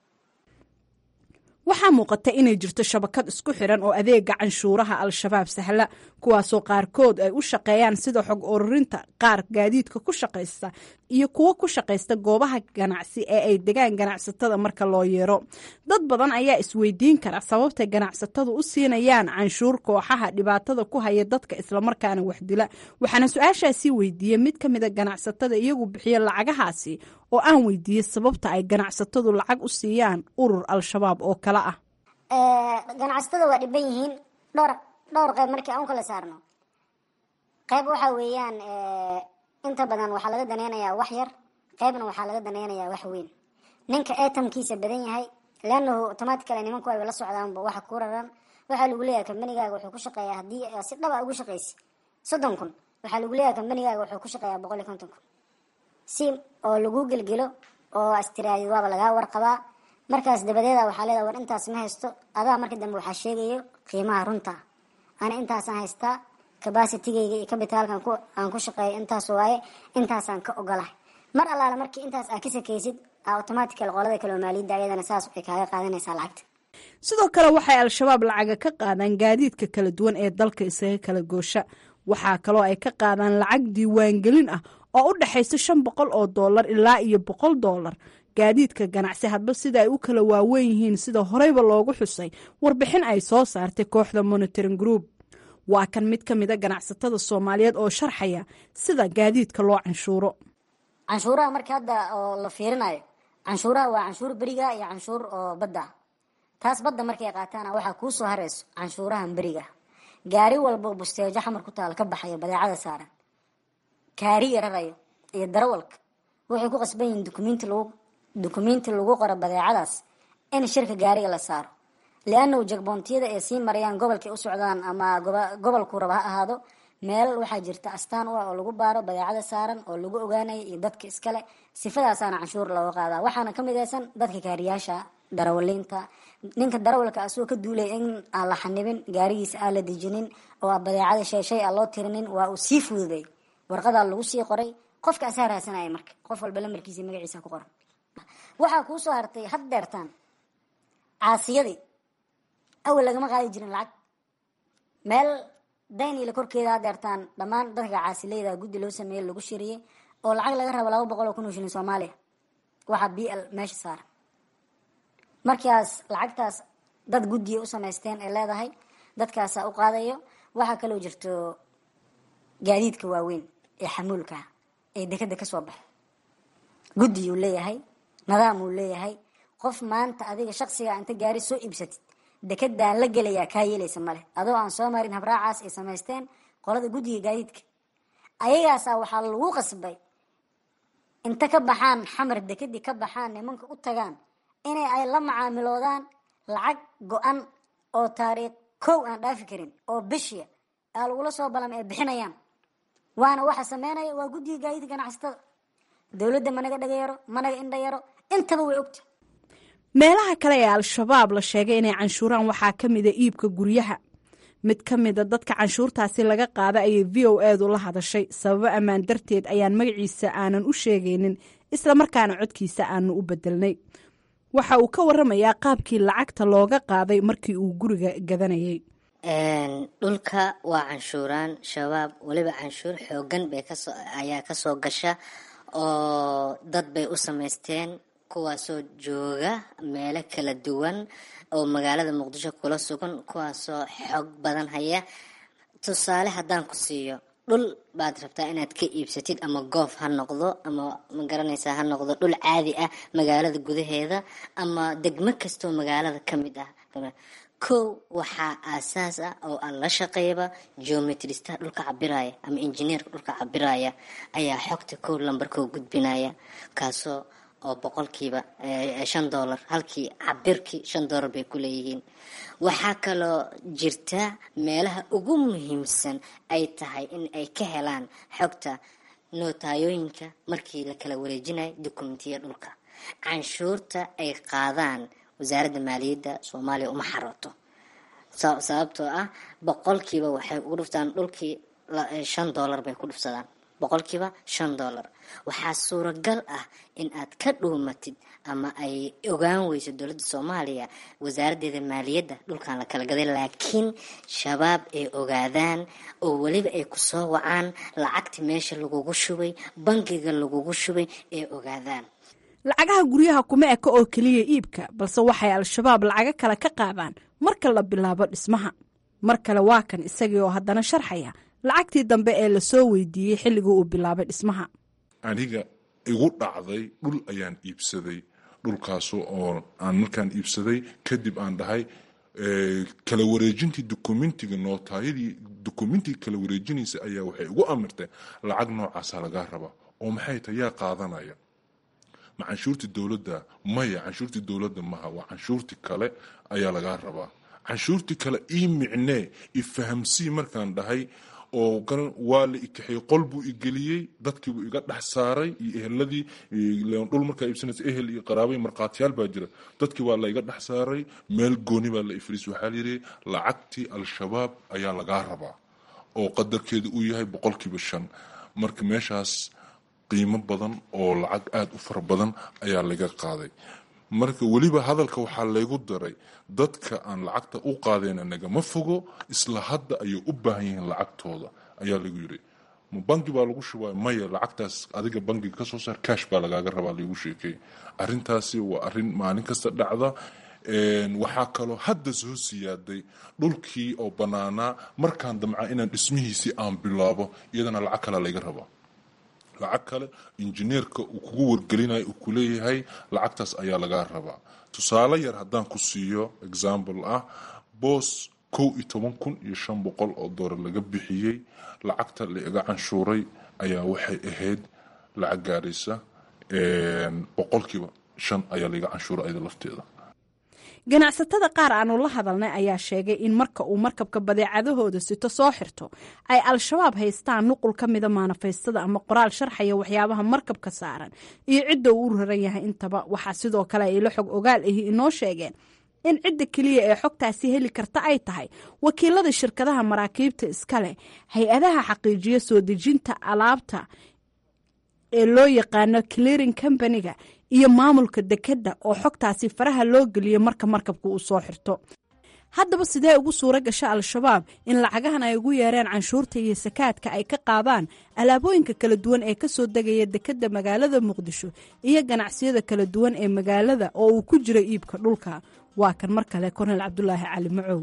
waxaa muuqata inay jirto shabakad isku xiran oo adeega canshuuraha al-shabaab sahla kuwaasoo qaarkood ay u shaqeeyaan sida xog ururinta qaar gaadiidka ku shaqaysta iyo kuwo ku shaqaysta goobaha ganacsi ee ay degaan ganacsatada marka loo yeero dad badan ayaa isweydiin kara sababtay ganacsatadu u siinayaan canshuur kooxaha dhibaatada ku haya dadka islamarkaana waxdila waxaana su-aashaasii weydiiyey mid ka mida ganacsatada iyagu bixiya lacagahaasi oo aan weydiiyey sababta ay ganacsatadu lacag u siiyaan urur al-shabaab oo kale ah ganacsatada waa dhiban yihiin dhowr dhowr qayb markii aan u kala saarno qayb waxaa weeyaan inta badan waxaa laga daneynayaa wax yar qaybna waxaa laga daneynayaa wax weyn ninka eetamkiisa badan yahay leannahu automatically nimanku ay la socdaanba waxa ku raran waxaa lagu leeyahay kambanigaaga wuxuu ku shaqeeyaa haddii si dhaba ugu shaqaysi soddon kun waxaa lagu leeyahay kambanigaaga wuxuu ku shaqeeyaa boqol iyo konton kun si oo lagu gelgelo oo astiraadi waaba lagaa warqabaa markaas dabadeeda waxaa leedahay war intaas ma haysto adaa markii dambe waxaa sheegayo qiimaha runta ana intaasaan haystaa capacitigayga iyo cabitaalkan ku aan ku shaqeeyo intaas waaye intaasaan ka ogolahay mar allaale markii intaas aad ka sakaysid automatical qolada kale oo maaliyadda ayadana saas ay kaaga qaadanaysaa lacagta sidoo kale waxay al-shabaab lacaga ka qaadaan gaadiidka kala duwan ee dalka isaga kala goosha waxaa kaloo ay ka qaadaan lacag diiwaangelin ah oo u dhexaysa shan boqol oo dollar ilaa iyo boqol dollar gaadiidka ganacsi hadba sida ay u kala waaweyn yihiin sida horeyba loogu xusay warbixin ay soo saartay kooxda monitoring group waa kan mid ka mida ganacsatada soomaaliyeed oo sharxaya sida gaadiidka loo canshuuro canshuuraha marka hadda oo la fiirinayo canshuuraha waa canshuur beriga iyo canshuur oo badda taas badda markay qaataana waxaa kuu soo harayso canshuurahan beriga gaari walbo busteejo xamar ku taal ka baxayo badeecada saaran kaariga rarayo iyo darawalka waxay ku qasban yihiin dukumenti lagu dukumenti lagu qoro badeecadaas in shirka gaariga la saaro liannahu jagboontiyada ay sii marayaan gobolkay u socdaan ama gobolku raba ha ahaado meel waxaa jirta astaan u ah oo lagu baaro badeecada saaran oo lagu ogaanayo iyo dadka iskale sifadaasaana canshuur looga qaadaa waxaana ka midaysan dadka kaariyaasha darawaliinta ninka darawalka asagoo ka duulay in aan la xanibin gaarigiisa aan la dejinin oo a badeecada sheeshay aan loo tirinin waa uu sii fududay warqadaa lagu sii qoray qofka asaa raasanaya marka qof walba lamarkiisa magaciisa ku qoran waxaa kuu soo hartay had deertaan caasiyadii awal lagama qaadi jirin lacag meel daynila korkeeda had deertaan dhammaan dadka caasileyda guddi loo sameeyey lagu shiriyey oo lacag laga rabo laba boqol oo kun oo shilin soomaaliya waxaa b l meesha saaran markaas lacagtaas dad guddiya u samaysteen ay leedahay dadkaasaa u qaadayo waxaa kaloo jirto gaadiidka waaweyn ee xamuulka ee dekeda kasoo baxo guddiyuu leeyahay nidaamuu leeyahay qof maanta adiga shaksiga inta gaari soo iibsatid dekedaan la gelayaa kaa yeelaysa male adoo aan soo marin habraacaas ay samaysteen qolada guddiga gaadiidka ayagaasaa waxaa lagu qasbay inta ka baxaan xamar dekedii ka baxaan nimanka u tagaan inay ay la macaamiloodaan lacag go-an oo taariikh kow aan dhaafi karin oo bishia aa lagula soo balama ay bixinayaan waana waxa sameynaya waa guddiga gaadiidka ganacsatada dowladda managa dhagayaro managa indhayaro intaba way ogta meelaha kale ee al-shabaab la sheegay inay canshuuraan waxaa ka mida iibka guryaha mid ka mida dadka canshuurtaasi laga qaada ayay v o edu la hadashay sababo ammaan darteed ayaan magaciisa aanan u sheegaynin islamarkaana codkiisa aanu u bedelnay waxa uu ka waramayaa qaabkii lacagta looga qaaday markii uu guriga gadanayay. dhulka waa canshuuraan shabaab, weliba canshuur xoogan bay kasoo ayaa kasoo gasha oo dad bay u samaysteen kuwaasoo jooga meelo kala duwan oo magaalada muqdisho kula sugan, kuwaasoo xog badan haya. tusaale haddaan ku siiyo, dhul baad rabtaa inaad ka iibsatid, ama goof ha noqdo ama magaranaysaa ha noqdo dhul caadi ah magaalada gudaheeda ama degmo kastoo magaalada ka mid ah. kow waxaa aasaas ah oo aan la shaqeeyaba geometrista dhulka cabiraya ama injineerka dhulka cabiraya ayaa xogta kow lambarkoo gudbinaya, kaasoo oo boqolkiiba shan doolar, halkii cabirkii shan doolar bay ku leeyihiin. waxaa kaloo jirta meelaha ugu muhiimsan ay tahay in ay ka helaan xogta nootayooyinka markii la kala wareejinayo dokumentiya dhulka. canshuurta ay qaadaan wasaaradda maaliyadda soomaaliya uma xarooto, sababtoo ah boqolkiiba waxay ugu dhuftaan dhulkii shan doolar bay ku dhufsadaan, boqolkiiba shan doolar. waxaa suuragal ah in aad ka dhuumatid ama ay ogaan weyso dowladda soomaaliya wasaaraddeeda maaliyadda dhulkan la kala gaday, laakiin shabaab ay ogaadaan oo weliba ay ku soo wacaan lacagta meesha lagugu shubay, bangiga lagugu shubay ay ogaadaan. lacagaha guryaha kuma eka oo keliya iibka, balse waxay al-shabaab lacago kale ka qaadaan marka la bilaabo dhismaha. mar kale waa kan isagii oo haddana sharxaya lacagtii dambe ee lasoo weydiiyey xilligii uu bilaabay dhismaha. aniga igu dhacday dhul ayaan iibsaday, dhulkaas oo aan markaan iibsaday kadib aan dhahay kala wareejintii dokumentiga nootayadii dokumentiga kala wareejinaysa ayaa waxay ugu amirtay lacag noocaasa lagaa raba. oo maxay tahay yaa qaadanaya? ma canshuurtii dowladda? maya, canshuurtii dowladda maha, waa canshuurtii kale ayaa lagaa rabaa. canshuurtii kale ii micnee ifahamsii markaan dhahay, oo waa la ikaxiyey, qol buu igeliyey, dadkiibuu iga dhex saaray iyo eheladii. dhul markaa iibsanaysa ehel iyo qaraabay markhaatiyaal baa jira, dadkii waa la iga dhex saaray, meel gooni baa la ifriis. waxaa layidhi lacagtii al-shabaab ayaa lagaa rabaa oo qadarkeedu uu yahay boqolkiiba shan. marka meeshaas qiimo badan oo lacag aada u fara badan ayaa laga qaaday. marka weliba hadalka waxaa laygu daray dadka aan lacagta u qaadeen nagama fogo, isla hadda ayay u baahan yihiin lacagtooda ayaa lagu yiri. bangi baa lagu shubay? maya, lacagtaas adiga bangiga kasoo saar, cash baa lagaaga rabaa lagu sheekay. arintaasi waa arin maalin kasta dhacda. waxaa kaloo hadda soo siyaaday dhulkii oo banaanaa, markaan damca inaan dhismihiisii aan bilaabo, iyadana lacag kale layga rabaa. lacag kale injineerka uu kugu wargelinayo uu kuleeyahay lacagtaas ayaa lagaa rabaa. tusaale yar haddaan ku siiyo example ah, boos kow iyo toban kun iyo shan boqol oo doolar laga bixiyey, lacagta la iga canshuuray ayaa waxay ahayd lacag gaaraysa boqolkiiba shan ayaa laiga canshuuray ayada lafteeda. ganacsatada qaar aanu la hadalnay ayaa sheegay in marka uu markabka badeecadahooda sito soo xirto ay al-shabaab haystaan nuqul ka mida maanafaystada ama qoraal sharxaya waxyaabaha markabka saaran iyo cidda uu u raran yahay. intaba waxaa sidoo kale ay la xog ogaal ahi inoo sheegeen in cidda keliya ee xogtaasi heli karta ay tahay wakiilada shirkadaha maraakiibta iskale, hay-adaha xaqiijiya soo dejinta alaabta ee loo yaqaano clearing companyga iyo maamulka dekedda oo xogtaasi faraha loo geliyo marka markabka uu soo xirto. haddaba sidee ugu suura gasha al-shabaab in lacagahan ay ugu yeereen canshuurta iyo sakaadka ay ka qaadaan alaabooyinka kala duwan ee kasoo degaya dekedda magaalada muqdisho iyo ganacsiyada kala duwan ee magaalada oo uu ku jiro iibka dhulka? waa kan mar kale kornel cabdulaahi cali macow.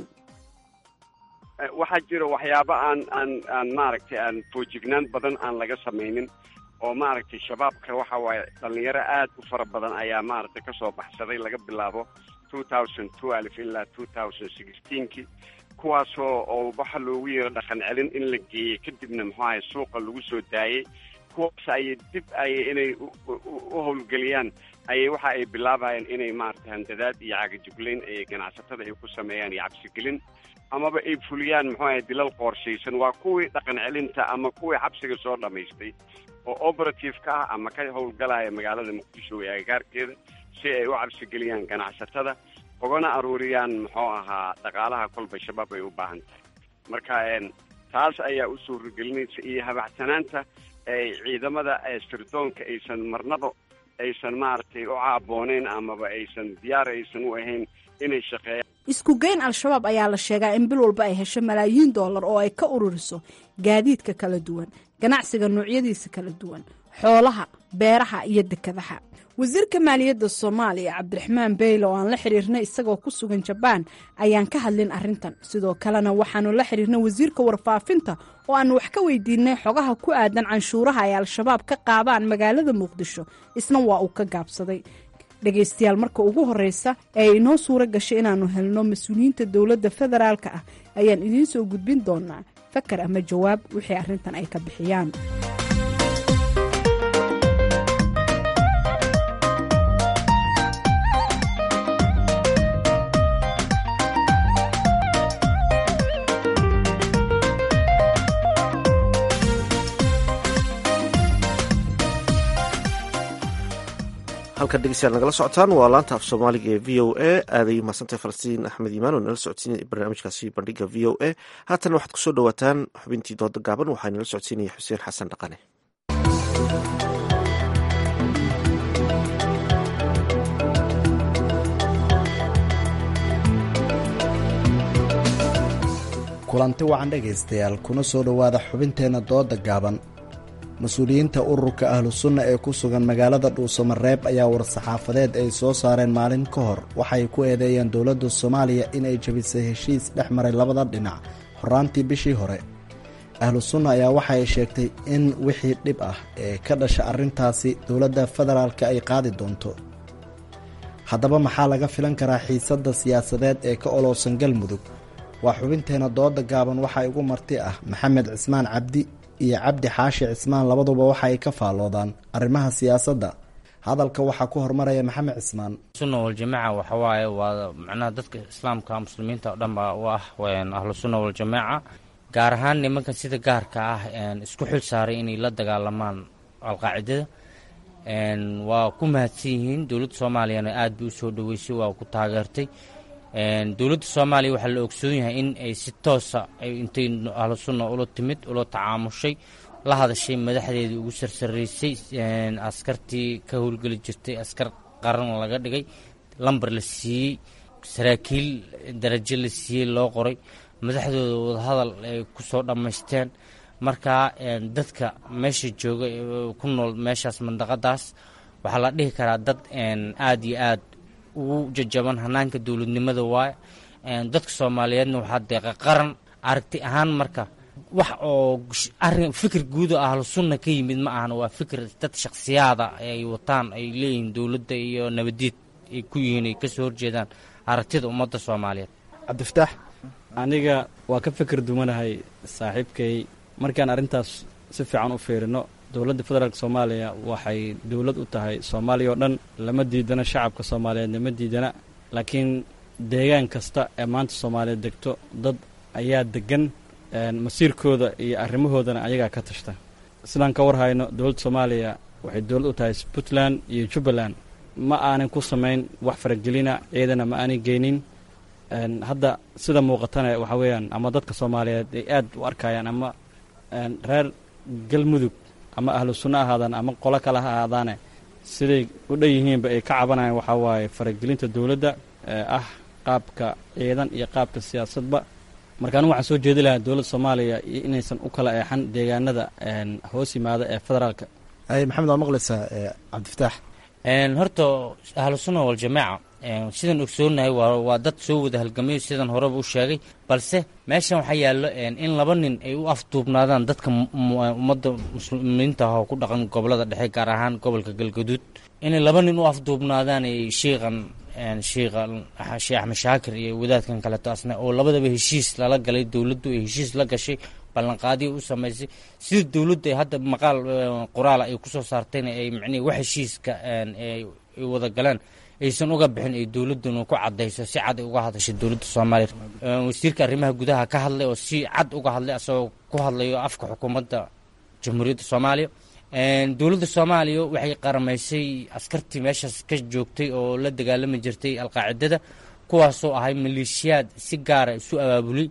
waxaa jira waxyaabo aan aan aan maaragtay aan foojignaan badan aan laga samaynin oo maaragtay shabaabka waxa waaye dhalinyaro aad u fara badan ayaa maaragtay kasoo baxsaday laga bilaabo two thousand twelve ilaa two thousand sixteenki, kuwaasoo oo waxa loogu yeero dhaqan celin in la geeyey, kadibna muxuu ahay suuqa lagu soo daayey. kuwaas ayay dib ayay inay u howlgeliyaan ayay waxa ay bilaabayeen inay maaragtay handadaad iyo cagajuglayn ay ganacsatada ay ku sameeyaan iyo cabsigelin, amaba ay fuliyaan muxuu ahay dilal qorshaysan. waa kuwii dhaqan celinta ama kuwii xabsiga soo dhamaystay oo operative ka ah ama ka howlgalaya magaalada muqdisho ee agagaarkeeda si ay u cabsigeliyaan ganacsatada ogana aruuriyaan muxuu ahaa dhaqaalaha kolba shabaab ay u baahan tahay. marka taas ayaa u suuragelinaysa iyo habacsanaanta ay ciidamada sirdoonka aysan marnaba aysan maaragtay u caabooneyn amaba aysan diyaar aysan u ahayn inay shaqeeyaan. isku geyn al-shabaab ayaa la sheegaa in bil walba ay hesho malaayiin dollar oo ay ka ururiso gaadiidka kala duwan, ganacsiga noocyadiisa kala duwan, xoolaha, beeraha iyo dekadaha. wasiirka maaliyadda soomaaliya cabdiraxmaan beyle oo aan la xiriirnay isagoo ku sugan jabaan ayaan ka hadlin arrintan. sidoo kalena waxaanu la xiriirnay wasiirka warfaafinta oo aanu wax ka weydiinay xogaha ku aadan canshuuraha ay al-shabaab ka qaadaan magaalada muqdisho, isna waa uu ka gaabsaday. dhegaystayaal, marka ugu horreysa ee inoo suuro gashay inaannu helno mas-uuliyiinta dowladda federaalka ah ayaan idiin soo gudbin doonaa fakar ama jawaab wixii arrintan ay ka bixiyaan. halkan dhegeystayaal nagala socotaan waa laanta af soomaaliga ee v o a. aaday mahadsantahay falastiin axmed iimaan oo nala socodsiinaya barnaamijkaasi bandhiga v o a. haatan waxaad kusoo dhawaataan xubintii dooda gaaban waxaa nala socodsiinaya xuseen xasan dhaqane. kulanti wacan dhegaystayaal kuna soo dhowaada xubinteenna dooda gaaban. mas-uuliyiinta ururka ahlu sunna ee ku sugan magaalada dhuusamareeb ayaa war-saxaafadeed ay soo saareen maalin ka hor waxay ku eedeeyeen dowladda soomaaliya inay jabisay heshiis dhex maray labada dhinac horaantii bishii hore. ahlu sunna ayaa waxa ay sheegtay in wixii dhib ah ee ka dhasha arrintaasi dowladda federaalka ay qaadi doonto. haddaba maxaa laga filan karaa xiisadda siyaasadeed ee ka olowsan galmudug? waa xubinteenna dooda gaaban waxaa igu marti ah maxamed cismaan cabdi iyo cabdi xaashi cismaan, labaduba waxa ay ka faalloodaan arrimaha siyaasadda. hadalka waxaa ku hormaraya maxamed cismaan. sunna waljamaaca waxa waaye waa macnaha dadka islaamka muslimiinta oo dhan ba u ah ahlu sunna waljamaaca, gaar ahaan nimankan sida gaarka ah isku xil saaray inay la dagaalamaan alqaacidada. waa ku mahadsan yihiin. dowladda soomaaliyana aad bay u soo dhoweysay, waa ku taageertay. dowladda soomaaliya waxaa la ogsoon yahay in ay si toosa intay ahlu sunna ula timid ula tacaamushay, la hadashay madaxdeedii ugu sarsaraysay, askartii ka howlgeli jirtay askar qaran laga dhigay, lambar la siiyey, saraakiil darajo la siiyey, loo qoray, madaxdooda wadahadal ay ku soo dhammaysteen. markaa dadka meesha jooga ku nool meeshaas mandaqadaas waxaa la dhihi karaa dad aad iyo aad ugu jajaban hanaanka dowladnimada waaye. dadka soomaaliyeedna waxaa deeqa qaran aragti ahaan. marka wax oo arin fikir guud oo ahlu sunna ka yimid ma ahan, waa fikir dad shakhsiyaada ay wataan, ay leeyihiin dowladda iyo nabadiid ay ku yihiin, ay kasoo horjeedaan aragtida ummadda soomaaliyeed. cabdifataax, aniga waa ka fikir duwanahay saaxiibkay. markaan arrintaas si fiican u fiirino, dowladda federaalk soomaaliya waxay dowlad u tahay soomaaliya oo dhan. lama diidana shacabka soomaaliyeed, lama diidana, laakiin deegaan kasta ee maanta soomaaliyeed degto dad ayaa degan, masiirkooda iyo arrimahoodana ayagaa ka tashta. sidaan ka war hayno, dowladda soomaaliya waxay dowlad u tahay puntland iyo jubbaland. ma aanan ku samayn wax faragelina, ciidana ma aanay geynin. hadda sida muuqatana waxaa weeyaan ama dadka soomaaliyeed ay aad u arkayaan, ama reer galmudug ama ahlu sunno ahaadaan ama qolo kale ha ahaadaane siday u dhan yihiinba ay ka cabanayaan waxaa waaye faragelinta dowladda ee ah qaabka ciidan iyo qaabka siyaasadba. marka anigu waxaan soo jeedi lahaa dowladda soomaaliya inaysan u kala eexan deegaanada hoos yimaada ee federaalka. maxamed, waa maqlaysaa cabdifataax? horta ahlu sunna waljamaaca sidaan ogsoonahay waa dad soo wada halgamayo, sidan horeba u sheegay. balse meeshan waxaa yaallo in laba nin ay u afduubnaadaan dadka ummadda muslimiinta ah oo ku dhaqan gobolada dhexe, gaar ahaan gobolka galgaduud, inay laba nin u afduubnaadaan ay shiiqan shiikha sheekh axmed shaakir iyo wadaadkan kaleeto asna, oo labadaba heshiis lala galay, dowladdu ay heshiis la gashay, ballanqaadiya u samaysay. sida dowladdu ay hadda maqaal qoraala ay kusoo saartayna ay macnihi wax heshiiska ay wada galeen aysan uga bixin, ay dowladduna ku caddayso, si cad ay uga hadashay dowladda soomaaliya. wasiirka arrimaha gudaha ka hadlay oo si cad uga hadlay, asagoo ku hadlayo afka xukuumadda jamhuuriyadda soomaaliya. dowladda soomaaliya waxay qaramaysay askartii meeshaas ka joogtay oo la dagaalami jirtay alqaacidada, kuwaasoo ahay maleeshiyaad si gaara isu abaabulay.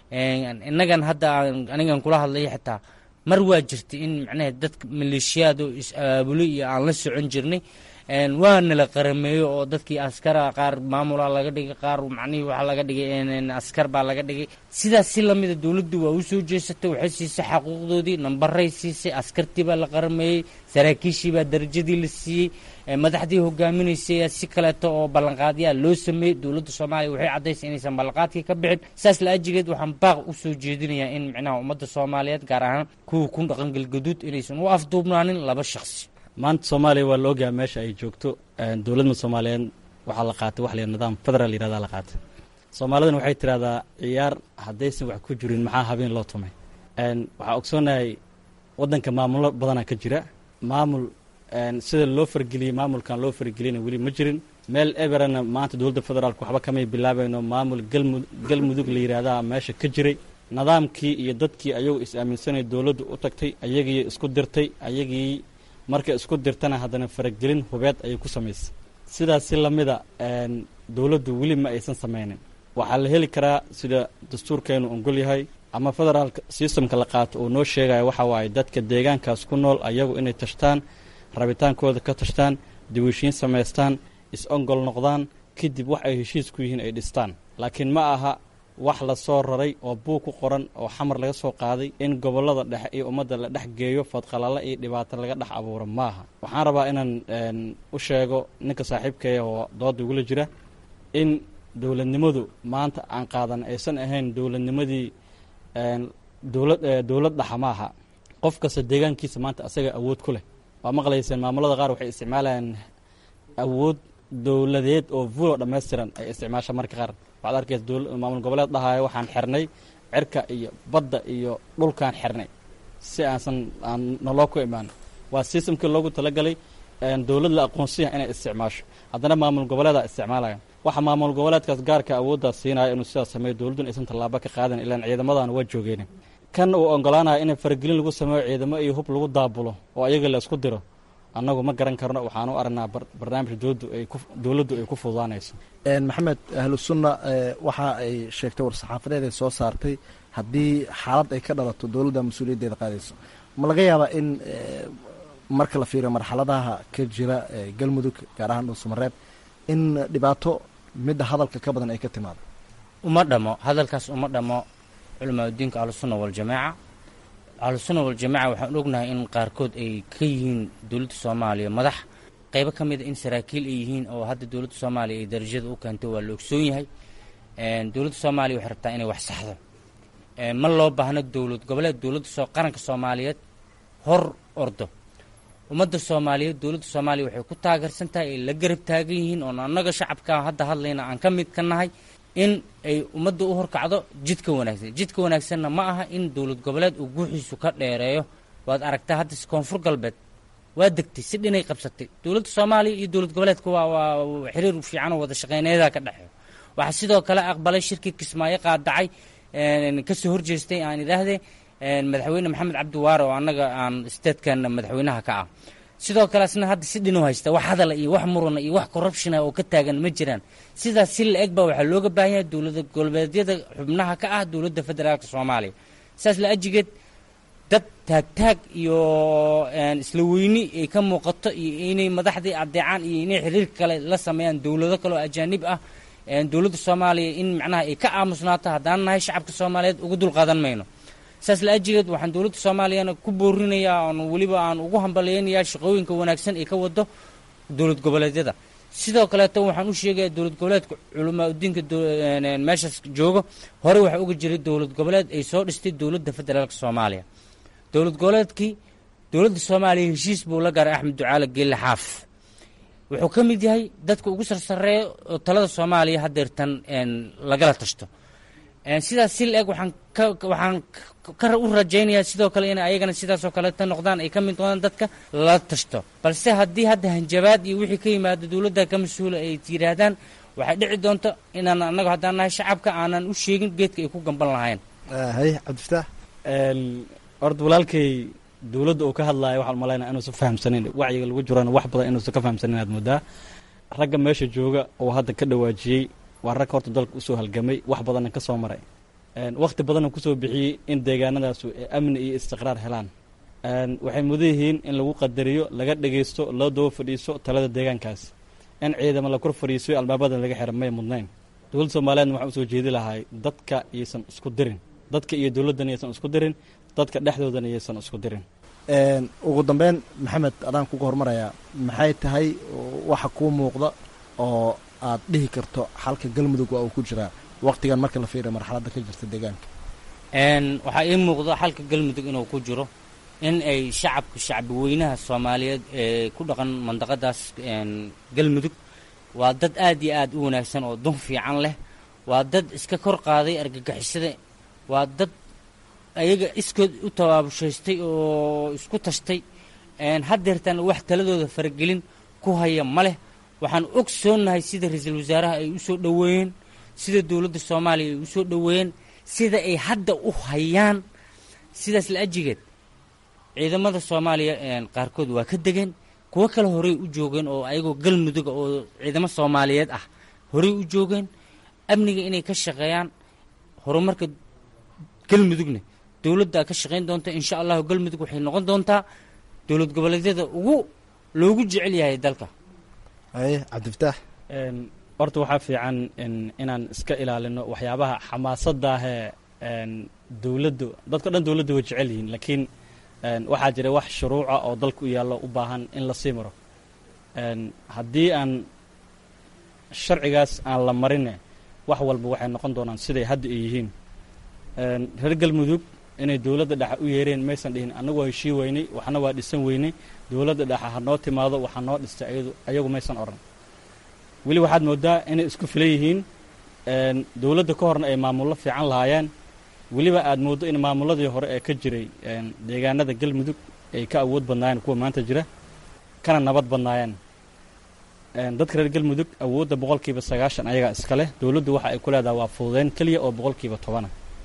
innagan hadda anigan kula hadlaya xitaa mar waa jirtay in macnaha dadka maleeshiyaad oo is abaabulay iyo aan la socon jirnay. waana la qarameeyo oo dadkii askara qaar maamula laga dhigay qaar macnihii waxaa laga dhigay askar baa laga dhigay sidaas si lamida dowladdu waa u soo jeesatay waxay siisay xaquuqdoodii nambaray siisay askartii baa la qarameeyey saraakiishii baa darajadii la siiyey madaxdii hogaaminaysay si kaleeto oo ballanqaadyaa loo sameeyey dowladda soomaaliya waxay caddaysay inaysan ballanqaadkii ka bixin saas la ajigeed waxaan baaq u soo jeedinayaa in micnaha ummadda soomaaliyeed gaar ahaan kuwa ku dhaqan galgaduud inaysan u afduubnaanin laba shakhsi maanta soomaaliya waa la ogyaha meesha ay joogto dowladda soomaaliyeed waxaa la qaatay wax la nidaam federaal yirahdaa la qaatay soomaalidana waxay tidhahdaa ciyaar haddaysan wax ku jirin maxaa habeen loo tumay waxaa ogsoonahay waddanka maamulo badanaa ka jira maamul sida loo fargeliyey maamulkan loo fargeliyana weli ma jirin meel eberana maanta dowladda federaalka waxba kamay bilaabayno maamul galmudug la yidhaahdaa meesha ka jiray nidaamkii iyo dadkii ayagoo is-aaminsanay dowladdu u tagtay ayagii isku dirtay ayagii markay isku dirtana haddana faragelin hubeed ayay ku samaysay sidaas si lamida dowladdu weli ma aysan samaynin waxaa la heli karaa sida dastuurkeenu ongol yahay ama federaalka systemka la qaato uu noo sheegaya waxa waaye dadka deegaankaas ku nool ayagu inay tashtaan rabitaankooda ka tashtaan diwishiin samaystaan is-ongol noqdaan kadib wax ay heshiis ku yihiin ay dhistaan laakiin ma aha wax la soo raray oo buug ku qoran oo xamar laga soo qaaday in gobollada dhexe iyo ummadda la dhex geeyo fadqalale iyo dhibaato laga dhex abuuro maaha waxaan rabaa inaan u sheego ninka saaxiibkeeya oo dooda igula jira in dowladnimadu maanta aan qaadan aysan ahayn dowladnimadii dowlad dowlad dhaxa ma aha qof kasta deegaankiisa maanta asaga awood ku leh waa maqlayseen maamulada qaar waxay isticmaalayaan awood dowladeed oo vulo dhammaystiran ay isticmaasha marka qaar waxaad arkaysa maamul goboleed dhahaayo waxaan xirnay cirka iyo badda iyo dhulkaan xirnay si aansan aan naloo ku imaan waa systemkii loogu talagalay dowlad la aqoonsiya inay isticmaasho haddana maamul goboleedaa isticmaalaya waxa maamul goboleedkaas gaarka awooddaas siinaya inuu sidaas sameeyo dowladduna aysan tallaabo ka qaadan ilaan ciidamadaana waa joogeen kan uu ogolaanaya in faragelin lagu sameeyo ciidamo iyo hub lagu daabulo oo ayaga la isku diro annagu ma garan karno waxaan u aragnaa barnaamij dowladdu ay ku dowladdu ay ku fududaanayso maxamed ahlu sunna waxa ay sheegtay war saxaafadeed ay soo saartay haddii xaalad ay ka dhalato dowladda mas-uuliyaddeeda qaadayso ma laga yaabaa in marka la fiiriyo marxaladaha ka jira galmudug gaar ahaan dhuusamareeb in dhibaato midda hadalka ka badan ay ka timaado uma dhamo hadalkaas uma dhamo culamaauddiinka ahlusunna waljamaaca ahlusunna waljamaaca waxaan ognahay in qaarkood ay ka yihiin dowladda soomaaliya madax qaybo ka mida in saraakiil ay yihiin oo hadda dowladda soomaaliya ay darajada u keentay waa la ogsoon yahay dowladda soomaaliya waxay rabtaa inay wax saxdo ma loo baahno dowlad goboleed dowladda soo qaranka soomaaliyeed hor ordo ummadda soomaaliyeed dowladda soomaaliya waxay ku taageersan tahay ay la garab taagan yihiin oon annaga shacabka hadda hadlayna aan ka mid ka nahay in ay ummadda u horkacdo jidka wanaagsan jidka wanaagsanna ma aha in dowlad goboleed uu guuxiisu ka dheereeyo waad aragtaa hadda koonfur galbeed waa degtay si dhinay qabsatay dowladda soomaaliya iyo dowlad goboleedka waa waa xiriir fiican oo wada shaqeyneedaa ka dhexeeyo waxaa sidoo kale aqbalay shirkii kismaayo qaadacay kasoo horjeestay aan idhaahdee madaxweyne maxamed cabdi waare oo annaga aan statekan madaxweynaha ka ah sidoo kale asna hadda si dhinu haysta wax hadala iyo wax murana iyo wax corruptiona oo ka taagan ma jiraan sidaas si la-eg baa waxaa looga baahan yahay dowlada goboleedyada xubnaha ka ah dowladda federaalka soomaaliya saas la ajigeed dad taagtaag iyo isla weyni ay ka muuqato iyo inay madaxdii adeecaan iyo inay xiriir kale la sameeyaan dowlado kale oo ajaanib ah dowladda soomaaliya in macnaha ay ka aamusnaato haddaan nahay shacabka soomaaliyeed uga dulqaadan mayno saas la ajigeed waxaan dowladda soomaaliyana ku boorinayaa oon weliba aan ugu hambaleynayaa shaqooyinka wanaagsan ay ka wado dowlad goboleedyada sidoo kaleeto waxaan u sheegayaa dowlad goboleedka culamaauddiinka meeshaas joogo horey waxaa uga jiray dowlad goboleed ay soo dhistay dowladda federaalka soomaaliya dowlad goboleedkii dowladda soomaaliya heshiis buu la gaaray axmed ducaale geelle xaaf wuxuu ka mid yahay dadka ugu sarsareeya oo talada soomaaliya hadeertan lagala tashto sidaas si la-eg waxaan ka waxaan ka u rajaynayaa sidoo kale inay ayagana sidaasoo kaleeta noqdaan ay ka mid noqdaan dadka lala tashto balse haddii hadda hanjabaad iyo wixii ka yimaado dowladda ka mas-uula ay yidhaahdaan waxay dhici doonto inaan annaga haddaan nahay shacabka aanan u sheegin geedka ay ku gamban lahayn hay cabdifataax horta walaalkay dowladda uu ka hadlaayo waxaan umalaynaa inuusan fahamsanin wacyiga lagu jirana wax badan inuusan ka fahamsanin aad moodaa ragga meesha jooga oo hadda ka dhawaajiyey waa rag horta dalka usoo halgamay wax badanna ka soo maray wakhti badanna kusoo bixiyey in deegaanadaasu ay amni iyo istiqraar helaan waxay mudan yihiin in lagu qadariyo laga dhegaysto loo daba fadhiiso talada deegaankaas in ciidamo la kor fadhiisoy albaabadan laga xira may mudnayn dowladda soomaaliyeedna waxaan usoo jeedi lahay dadka iyaysan isku dirin dadka iyo dowladdan iyaysan isku dirin dadka dhexdoodana iyaysan isku dirin ugu dambeyn maxamed adaan kuga hormarayaa maxay tahay waxa kuu muuqda oo aad dhihi karto xalka galmudug waa uu ku jiraa waqtigan marka la fiiriyo marxaladda ka jirta deegaanka waxaa ii muuqda xalka galmudug inuu ku jiro in ay shacabka shacbi weynaha soomaaliyeed ee ku dhaqan mandaqadaas galmudug waa dad aad iyo aad u wanaagsan oo dun fiican leh waa dad iska kor qaaday argagixisada waa dad ayaga iskood u tabaabushaystay oo isku tashtay haddeertaan wax taladooda faragelin ku haya ma leh waxaan ogsoonnahay sida ra-iisul wasaaraha ay u soo dhoweeyeen sida dowladda soomaaliya ay u soo dhoweeyeen sida ay hadda u hayaan sidaas la ajigeed ciidamada soomaaliya qaarkood waa ka degeen kuwo kale horey u joogeen oo ayagoo galmuduga oo ciidamo soomaaliyeed ah horey u joogeen amniga inay ka shaqeeyaan horumarka galmudugna dowladdaa ka shaqayn doonta insha allahu galmudug waxay noqon doontaa dowlad goboleedyada ugu loogu jecel yahay dalka haye cabdifataax horta waxaa fiican inaan iska ilaalino waxyaabaha xamaasaddaahee dowladdu dadka dhan dowladda way jecel yihiin laakiin waxaa jira wax shuruuca oo dalka u yaallo u baahan in la sii maro haddii aan sharcigaas aan la marine wax walba waxay noqon doonaan siday hadda ay yihiin reer galmudug inay dowladda dhexe u yeereen maysan dhihin annagu waa heshii weynay waxna waa dhisan weynay dowladda dhexe ha noo timaado waxaa noo dhistay ayadu ayagu maysan odhan weli waxaad moodaa inay isku filan yihiin dowladda ka horna ay maamullo fiican lahaayeen weliba aad mooddo in maamuladii hore ee ka jiray deegaanada galmudug ay ka awood badnaayeen kuwa maanta jira kana nabad badnaayeen dadka reer galmudug awoodda boqolkiiba sagaashan ayagaa iska leh dowladdu waxa ay ku leedahay waa fududeyn keliya oo boqolkiiba tobana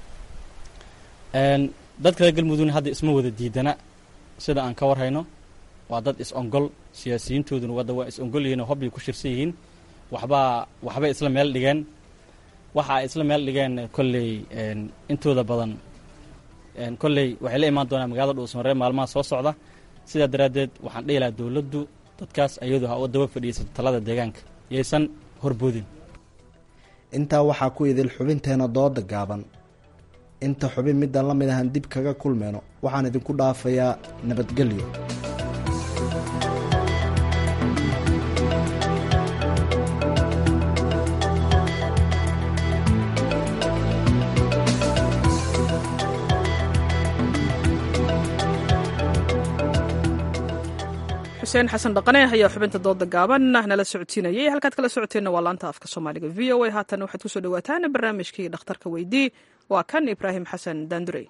dadka reer galmudugna hadda isma wada diidana sida aan ka warhayno waa dad is-ongol siyaasiyiintooduna wadda waa is-ongol yihiin oo hobbay ku shirsan yihiin waxbaa waxbay isla meel dhigeen waxa ay isla meel dhigeen kolley intooda badan kolley waxay la imaan doonaan magaalada dhuusamareeb maalmaha soo socda sidaa daraaddeed waxaan dhihi lahaa dowladdu dadkaas ayadu ha u daba fadhiisato talada deegaanka yaysan horboodin intaa waxaa ku idil xubinteena dooda gaaban inta xubin midaan la mid ahan dib kaga kulmeyno waxaan idinku dhaafayaa nabadgelyo xuseen xasan dhaqane ayaa xubinta dooda gaaban nala socodsiinayay halkaad kala socoteenna waa laanta afka soomaaliga v o a haatan waxaad kusoo dhawaataan barnaamijkii dhakhtarka weydii waa kan ibraahim xasan daandurey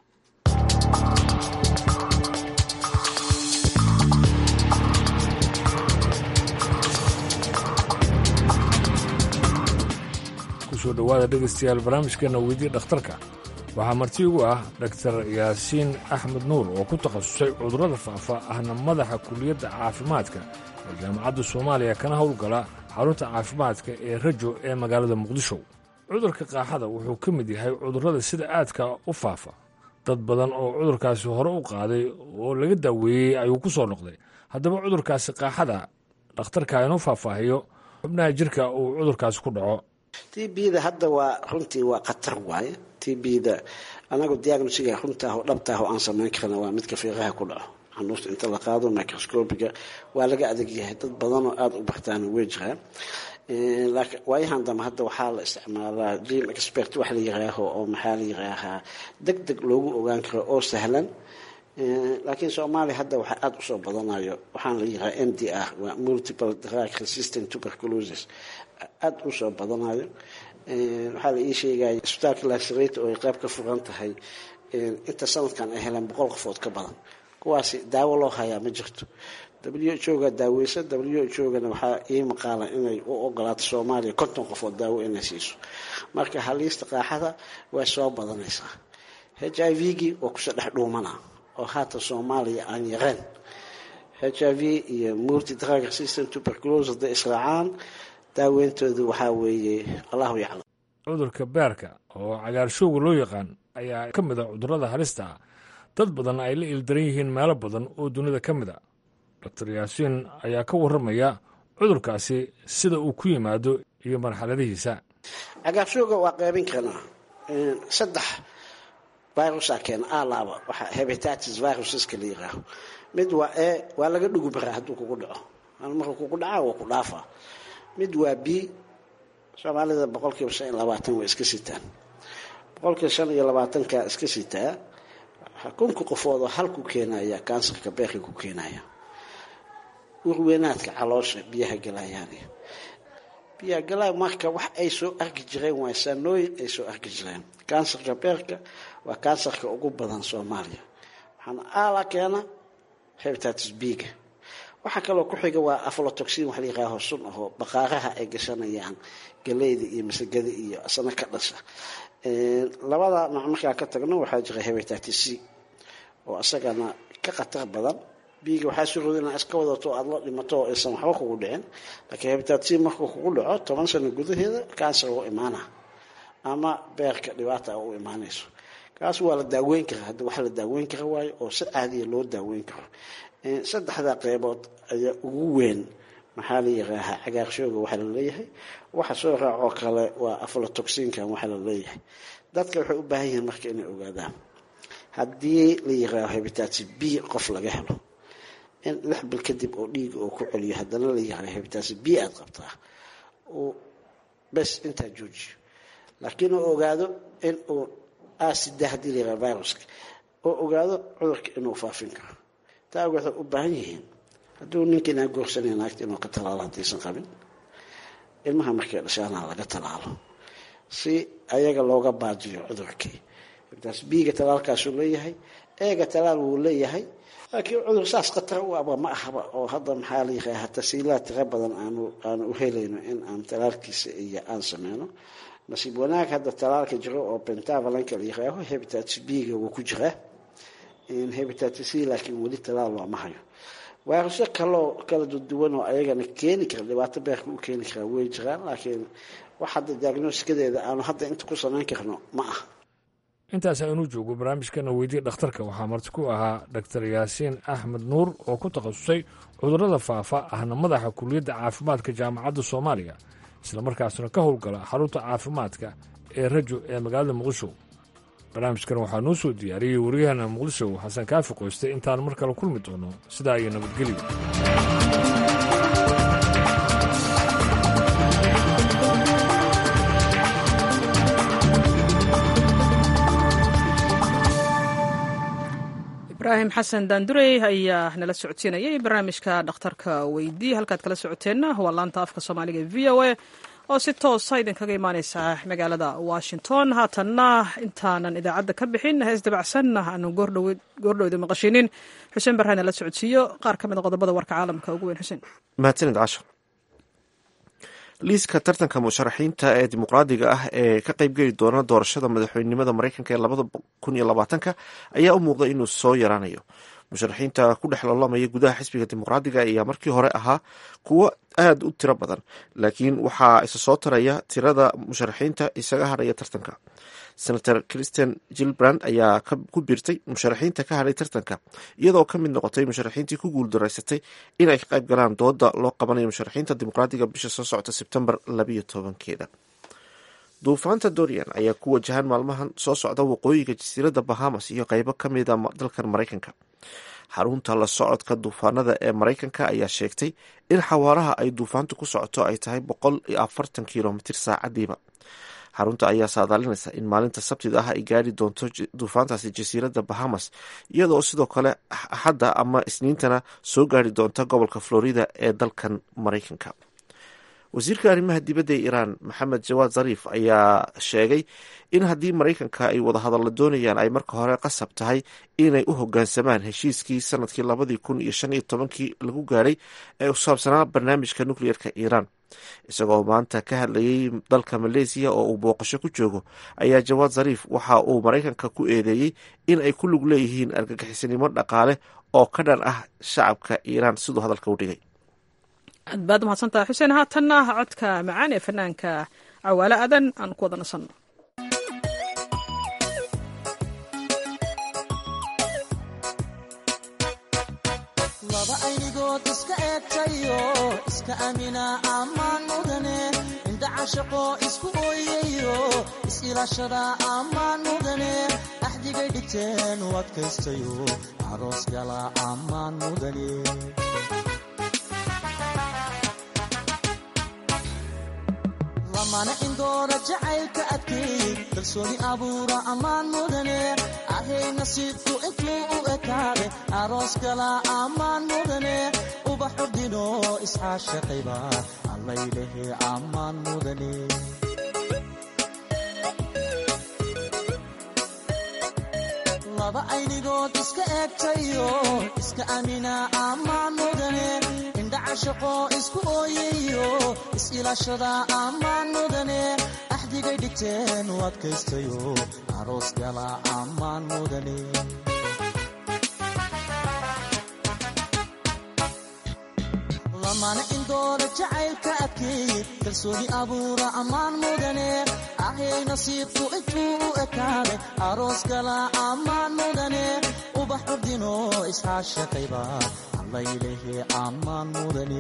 kusoo dhowaada dhegaystayaal barnaamijkeena weydii dhakhtarka waxaa marti ugu ah dhaktar yaasiin axmed nuur oo ku takhasusay cudurrada faafa ahna madaxa kuliyadda caafimaadka ee jaamacadda soomaaliya kana howlgala xarunta caafimaadka ee rajo ee magaalada muqdisho cudurka qaaxada wuxuu ka mid yahay cudurrada sida aadka u faafa dad badan oo cudurkaasi hore u qaaday oo laga daaweeyey ayuu ku soo noqday haddaba cudurkaasi qaaxada dhakhtarka inuu faahfaahiyo xubnaha jirka uu cudurkaasi ku dhaco t bda hadda waa runtii waa khatar waaye t bda anagu diagnosiga runtaah oo dhabtaah oo aan samayn karna waa midka fiiqaha ku dhaco xanuusta inta la qaado microscopiga waa laga adag yahay dad badanoo aada u bartaan way jiraan laakiin waayahan dambe hadda waxaa la isticmaalaa dream expert wax la yiraaho oo maxaa la yiraahaa deg deg loogu ogaan karo oo sahlan laakiin soomaaliya hadda waxaa aada usoo badanayo waxaan la yirahaa m d r waa multiple drug resistant tuberculosis aada usoo badanayo waxaa la ii sheegaya isbitaalka lasarate oo ay qayb ka furan tahay inta sanadkan ay heleen boqol qofood ka badan kuwaasi daawo loo hayaa ma jirto w h o ga daaweysa w h o gana waxaa ii maqaala inay u ogolaato soomaaliya konton qofood daawo inay siiso marka haliista qaaxada way soo badanaysaa h i v gii waa kusoo dhex dhuumana oo haatan soomaaliya aan yareen h i v iyo multi drug resistant tuberculosis hadday israacaan daaweyntoodu waxaa weeye allahu yaclam cudurka beerka oo cagaarshowga loo yaqaan ayaa ka mid a cudurrada halista ah dad badan ay la ildaran yihiin meelo badan oo dunida ka mid a doctor yaasiin ayaa ka warramaya cudurkaasi sida uu ku yimaado iyo marxaladihiisa. cagaarshowga waa qaybin karnaa saddex virusa keena alaaba waxa hepatitis viruseska la yiraaho. mid waa e waa laga dhugu baraa hadduu kugu dhaco marka kugu dhaca waa ku dhaafaa. mid waa b soomaalida boqolkiiba shan iyo labaatan way iska sitaan boqolkiiba shan iyo labaatanka iska sitaa kunka qofoodoo hal ku keenaya kansarka beerka ku keenaya urweynaadka caloosha biyaha galayaan biyaha galay marka wax ay soo arki jireen waa sanooyin ay soo arki jireen. kansarka beerka waa kansarka ugu badan Soomaaliya waxaana ala keena hepatitis B ga. waxa kaloo ku xiga waa aflatoxin wax la yiraahdo sun oo baqaaraha ay gashanayaan galeyda iyo masagada iyo asana ka dhasha. ee labada nooc marka ka tagno waxa jira hepatitis C oo asagana ka khatar badan. B ga waxa suurooda in iska wadato aad la dhimato oo aysan waxba kugu dhicin laakiin hepatitis C markuu kugu dhaco toban sano gudaheeda kansar oo imaana ama beerka dhibaato u imaanayso. kaas waa la daaweyn karaa hadda waxa la daaweyn karaa waayo oo si caadi ah loo daaweyn karo. ee saddexda qaybood ayaa ugu weyn maxaa la yiraahdaa cagaarshowga waxa la leeyahay. waxa soo raaco kale waa aflatoxinka waxa la leeyahay. dadka waxay u baahan yihiin marka inay ogaadaan haddii la yiraahdo hepatitis B qof laga helo in lix bil kadib oo dhiig oo ku celiyo haddana la yiraahdo hepatitis B aad qabtaa oo bas inta jooji laakiin oo ogaado in uu aasida haddii la yiraahdo viruska oo ogaado cudurka inuu faafin karo. taa waxay u baahan yihiin hadduu ninkina goorsanay naagta inuu ka talaalo haddiisan qabin ilmaha markay dhashaana laga talaalo si ayaga looga baajiyo cudurkii. hepatitis B ga talaalkaasuu leeyahay eega talaal wuu leeyahay laakiin cudur saas khatar u aba ma ahaba oo hadda maxaa la yiraahdaa tasiilaad tira badan aanu aanu u helayno in aan talaalkiisa iyo aan sameyno. nasiib wanaag hadda talaalka jiro oo pentavalent la yiraahdo hepatitis B ga wuu ku jiraa in hepatitis C laakiin weli talaal looma hayo. virusyo kaloo kala duwan oo ayagana keeni kara dhibaato beerka u keeni kara way jiraan laakiin wax hadda diagnosticadeeda aanu hadda inta ku samayn karno ma aha. intaas aynu joogo barnaamijkana weydii dhakhtarka waxaa marti ku ahaa doctor yaasiin axmed nuur oo ku takhasusay cudurrada faafa ahna madaxa kuliyadda caafimaadka jaamacadda soomaaliya islamarkaasna ka howlgala xarunta caafimaadka ee rajo ee magaalada muqdisho. barnaamijkan waxaa noo soo diyaariyey wariyahana muqdisho xasan kaafi qoyste intaan mar kale kulmi doono sidaa iyo nabadgelyo. ibraahim xasan daandurey ayaa nala socodsiinayay barnaamijka dhakhtarka weydii. halkaad kala socoteenna waa laanta afka soomaaliga e v o a oo si toosa idinkaga imaaneysa magaalada washington. haatanna intaanan idaacadda ka bixin hees dabacsan aanu goordhowda maqashinin xuseen barre nala socodsiiyo qaar ka mid a qodobada warka caalamka ugu weyn. xuseen mahadsanid casho. liiska tartanka musharaxiinta ee dimuqraadiga ah ee ka qaybgeli doona doorashada madaxweynenimada mareykanka ee labada kun iyo labaatanka ayaa u muuqda inuu soo yaraanayo. musharaxiinta ku dhex loolamaya gudaha xisbiga dimuqraadiga ayaa markii hore ahaa kuwo aada u tiro badan laakiin waxaa isa soo taraya tirada musharaxiinta isaga hadhaya tartanka. senator christian gilbrand ayaa ku biirtay musharaxiinta ka hadhay tartanka iyadoo ka mid noqotay musharaxiintii ku guuldaraysatay inay ka qayb galaan dooda loo qabanayo musharaxiinta dimuqraadiga bisha soo socota sebtembar labayo tobankeeda. duufaanta dorian ayaa ku wajahan maalmahan soo socda waqooyiga jasiiradda bahamas iyo qeybo ka mida dalkan maraykanka. xarunta la socodka duufaanada ee maraykanka ayaa sheegtay in xawaaraha ay duufaantu ku socoto ay tahay boqol iyo afartan kilomitr saacadiiba. xarunta ayaa saadaalinaysa in maalinta sabtida ah ay gaari doonto duufaantaasi jasiiradda bahamas iyadoo sidoo kale axadda ama isniintana soo gaari doonta gobolka florida ee dalkan maraykanka. wasiirka arrimaha dibadda ee iiraan maxamed jawaad zariif ayaa sheegay in haddii maraykanka ay wadahadalla doonayaan ay marka hore qasab tahay inay u hogaansamaan heshiiskii sanadkii labadii kun iyo shan iyo tobankii lagu gaadhay ee u saabsanaa barnaamijka nukliyeerka iiraan. isagoo maanta ka hadlayay dalka maleesiya oo uu booqasho ku joogo ayaa jawaad zariif waxa uu maraykanka ku eedeeyey in ay ku lug leeyihiin argagixisanimo dhaqaale oo ka dhan ah shacabka iiraan siduu hadalka u dhigay. aad baad umahadsantaha xuseen. haatanna codka macaan ee fanaanka cawaale adan aan ku wada nasanno. anigood iska eegtayo iska amina ammaan mudane indha cashaqo isku ooyayo is-ilaashada ammaan mudane axdigay dhigteen u adkaystayo aroos gala ammaan mudane lamana indoora jacaylka adkeey kalsooni abuura ammaan mudane ahay nasiibku intuu u ekaade aroos gala ammaan mudane ubaxu dhino isxaashaqayba allaylehe ammaan mudane laba aynigood iska eegtayo iska amina ammaan mudane indha cashaqo isku ooyayo is-ilaashada ammaan mudane axdigay dhigteen u adkaystayo aroos gala ammaan mudane lamana indoora jacaylka adkeey kalsooni abuura ammaan mudane ahay nasiibku intuu u ekaade aroos gala ammaan mudane ubax urdino isxaashaqayba allaylehe ammaan mudane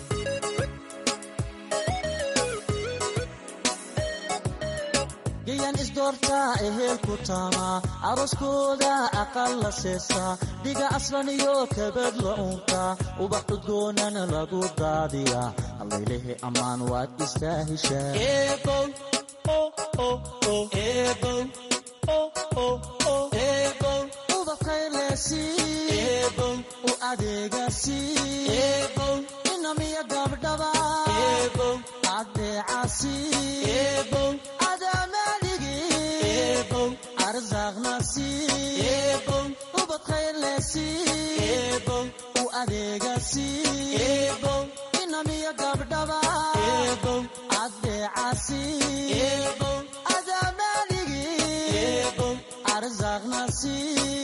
gayan isdoortaa ehelku taama arooskooda aqal la seesa dhiga aslan iyo kabad la unka ubax udgoonana lagu daadiya allaylehe ammaan waad istaahishaa ubaqaylesi u adeegasi inamiya gabdhaba adeecasi arzaqnasi ubadkhaylesi u adeegasi inamiya gabdhaba adeecasi adamaaligi arzaqnasi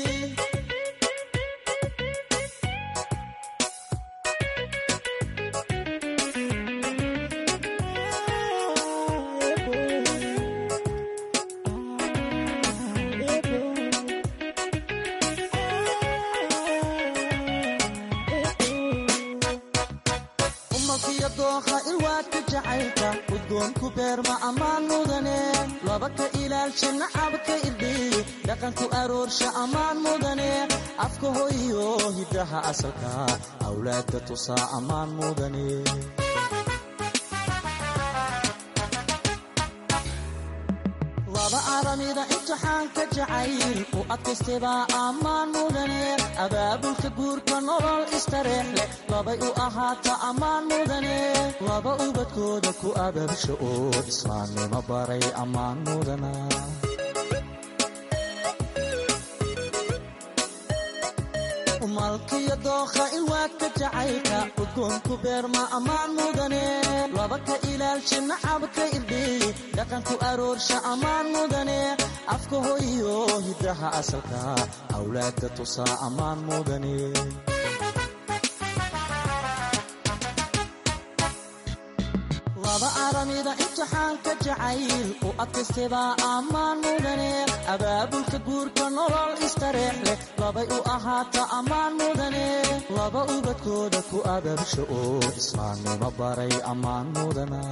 udgoonku beerma ammaan mudane laba ka ilaalsha nacabka irdhiy dhaqanku aroorsha ammaan mudane afka hoyo hiddaha asalka awlaadda tusaa ammaan mudane laba aramida imtixaanka jacayl u adkaystebaa ammaan mudane abaabulka guurka nolol istareex leh labay u ahaata ammaan mudane laba ubadkooda ku abaabsha oo islaamnimo baray ammaan mudana malkiyo dookha ilwaadka jacaylka udgoonku beerma ammaan mudane laba ka ilaalsha nacabka irdhiy dhaqanku aroorsha ammaan mudane afka hoyo hiddaha asalka awlaadda tusaa ammaan mudane laba aramida imtixaanka jacayl u adkaystebaa ammaan mudane abaabulka guurka nolol istareex leh labay u ahaata ammaan mudane laba ubadkooda ku abaabsha oo islaamnimo baray ammaan mudana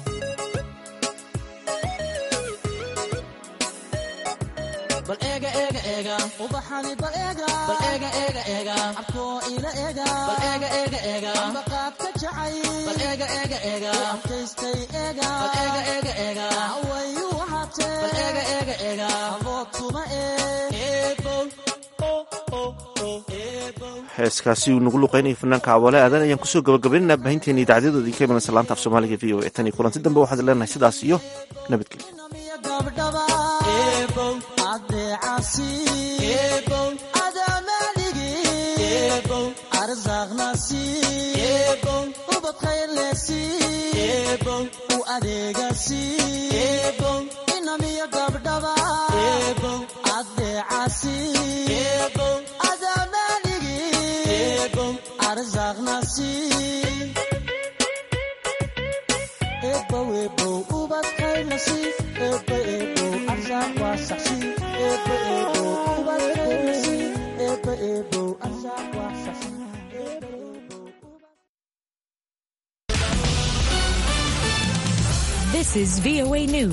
bal eega eega eega ubaxani bal eega bal eega eega eega abkoo ila eega bal eega eega eega ambaqaadka jacay bal eega eega eega abkaystay eega bal eega eega eega wayu wahatee bal eega eega eega abood kuma eebo heeskaasi uu nagu luqaynayay fanaanka cawaale aadan ayaan kusoo gabagabaynaynaa baahinteena idaacaddyadoodii ka imanaysa laanta af soomaaliga v o e tan iyo kulanti dambe waxaad leenahay sidaas iyo nabadgelyo adeecasi adamaaligi arzaqnasi ubadkhaylesi u adeegasi inamiya gabdhaba adeecasi adamaaligi arzaqnasi ebow ebow ubadkhaylasi ebo ebo arzaq waa saxsi ebo ebo ubadkhaylasi ebo ebo arzaq waa saxsi ebo ebo This is V O A News.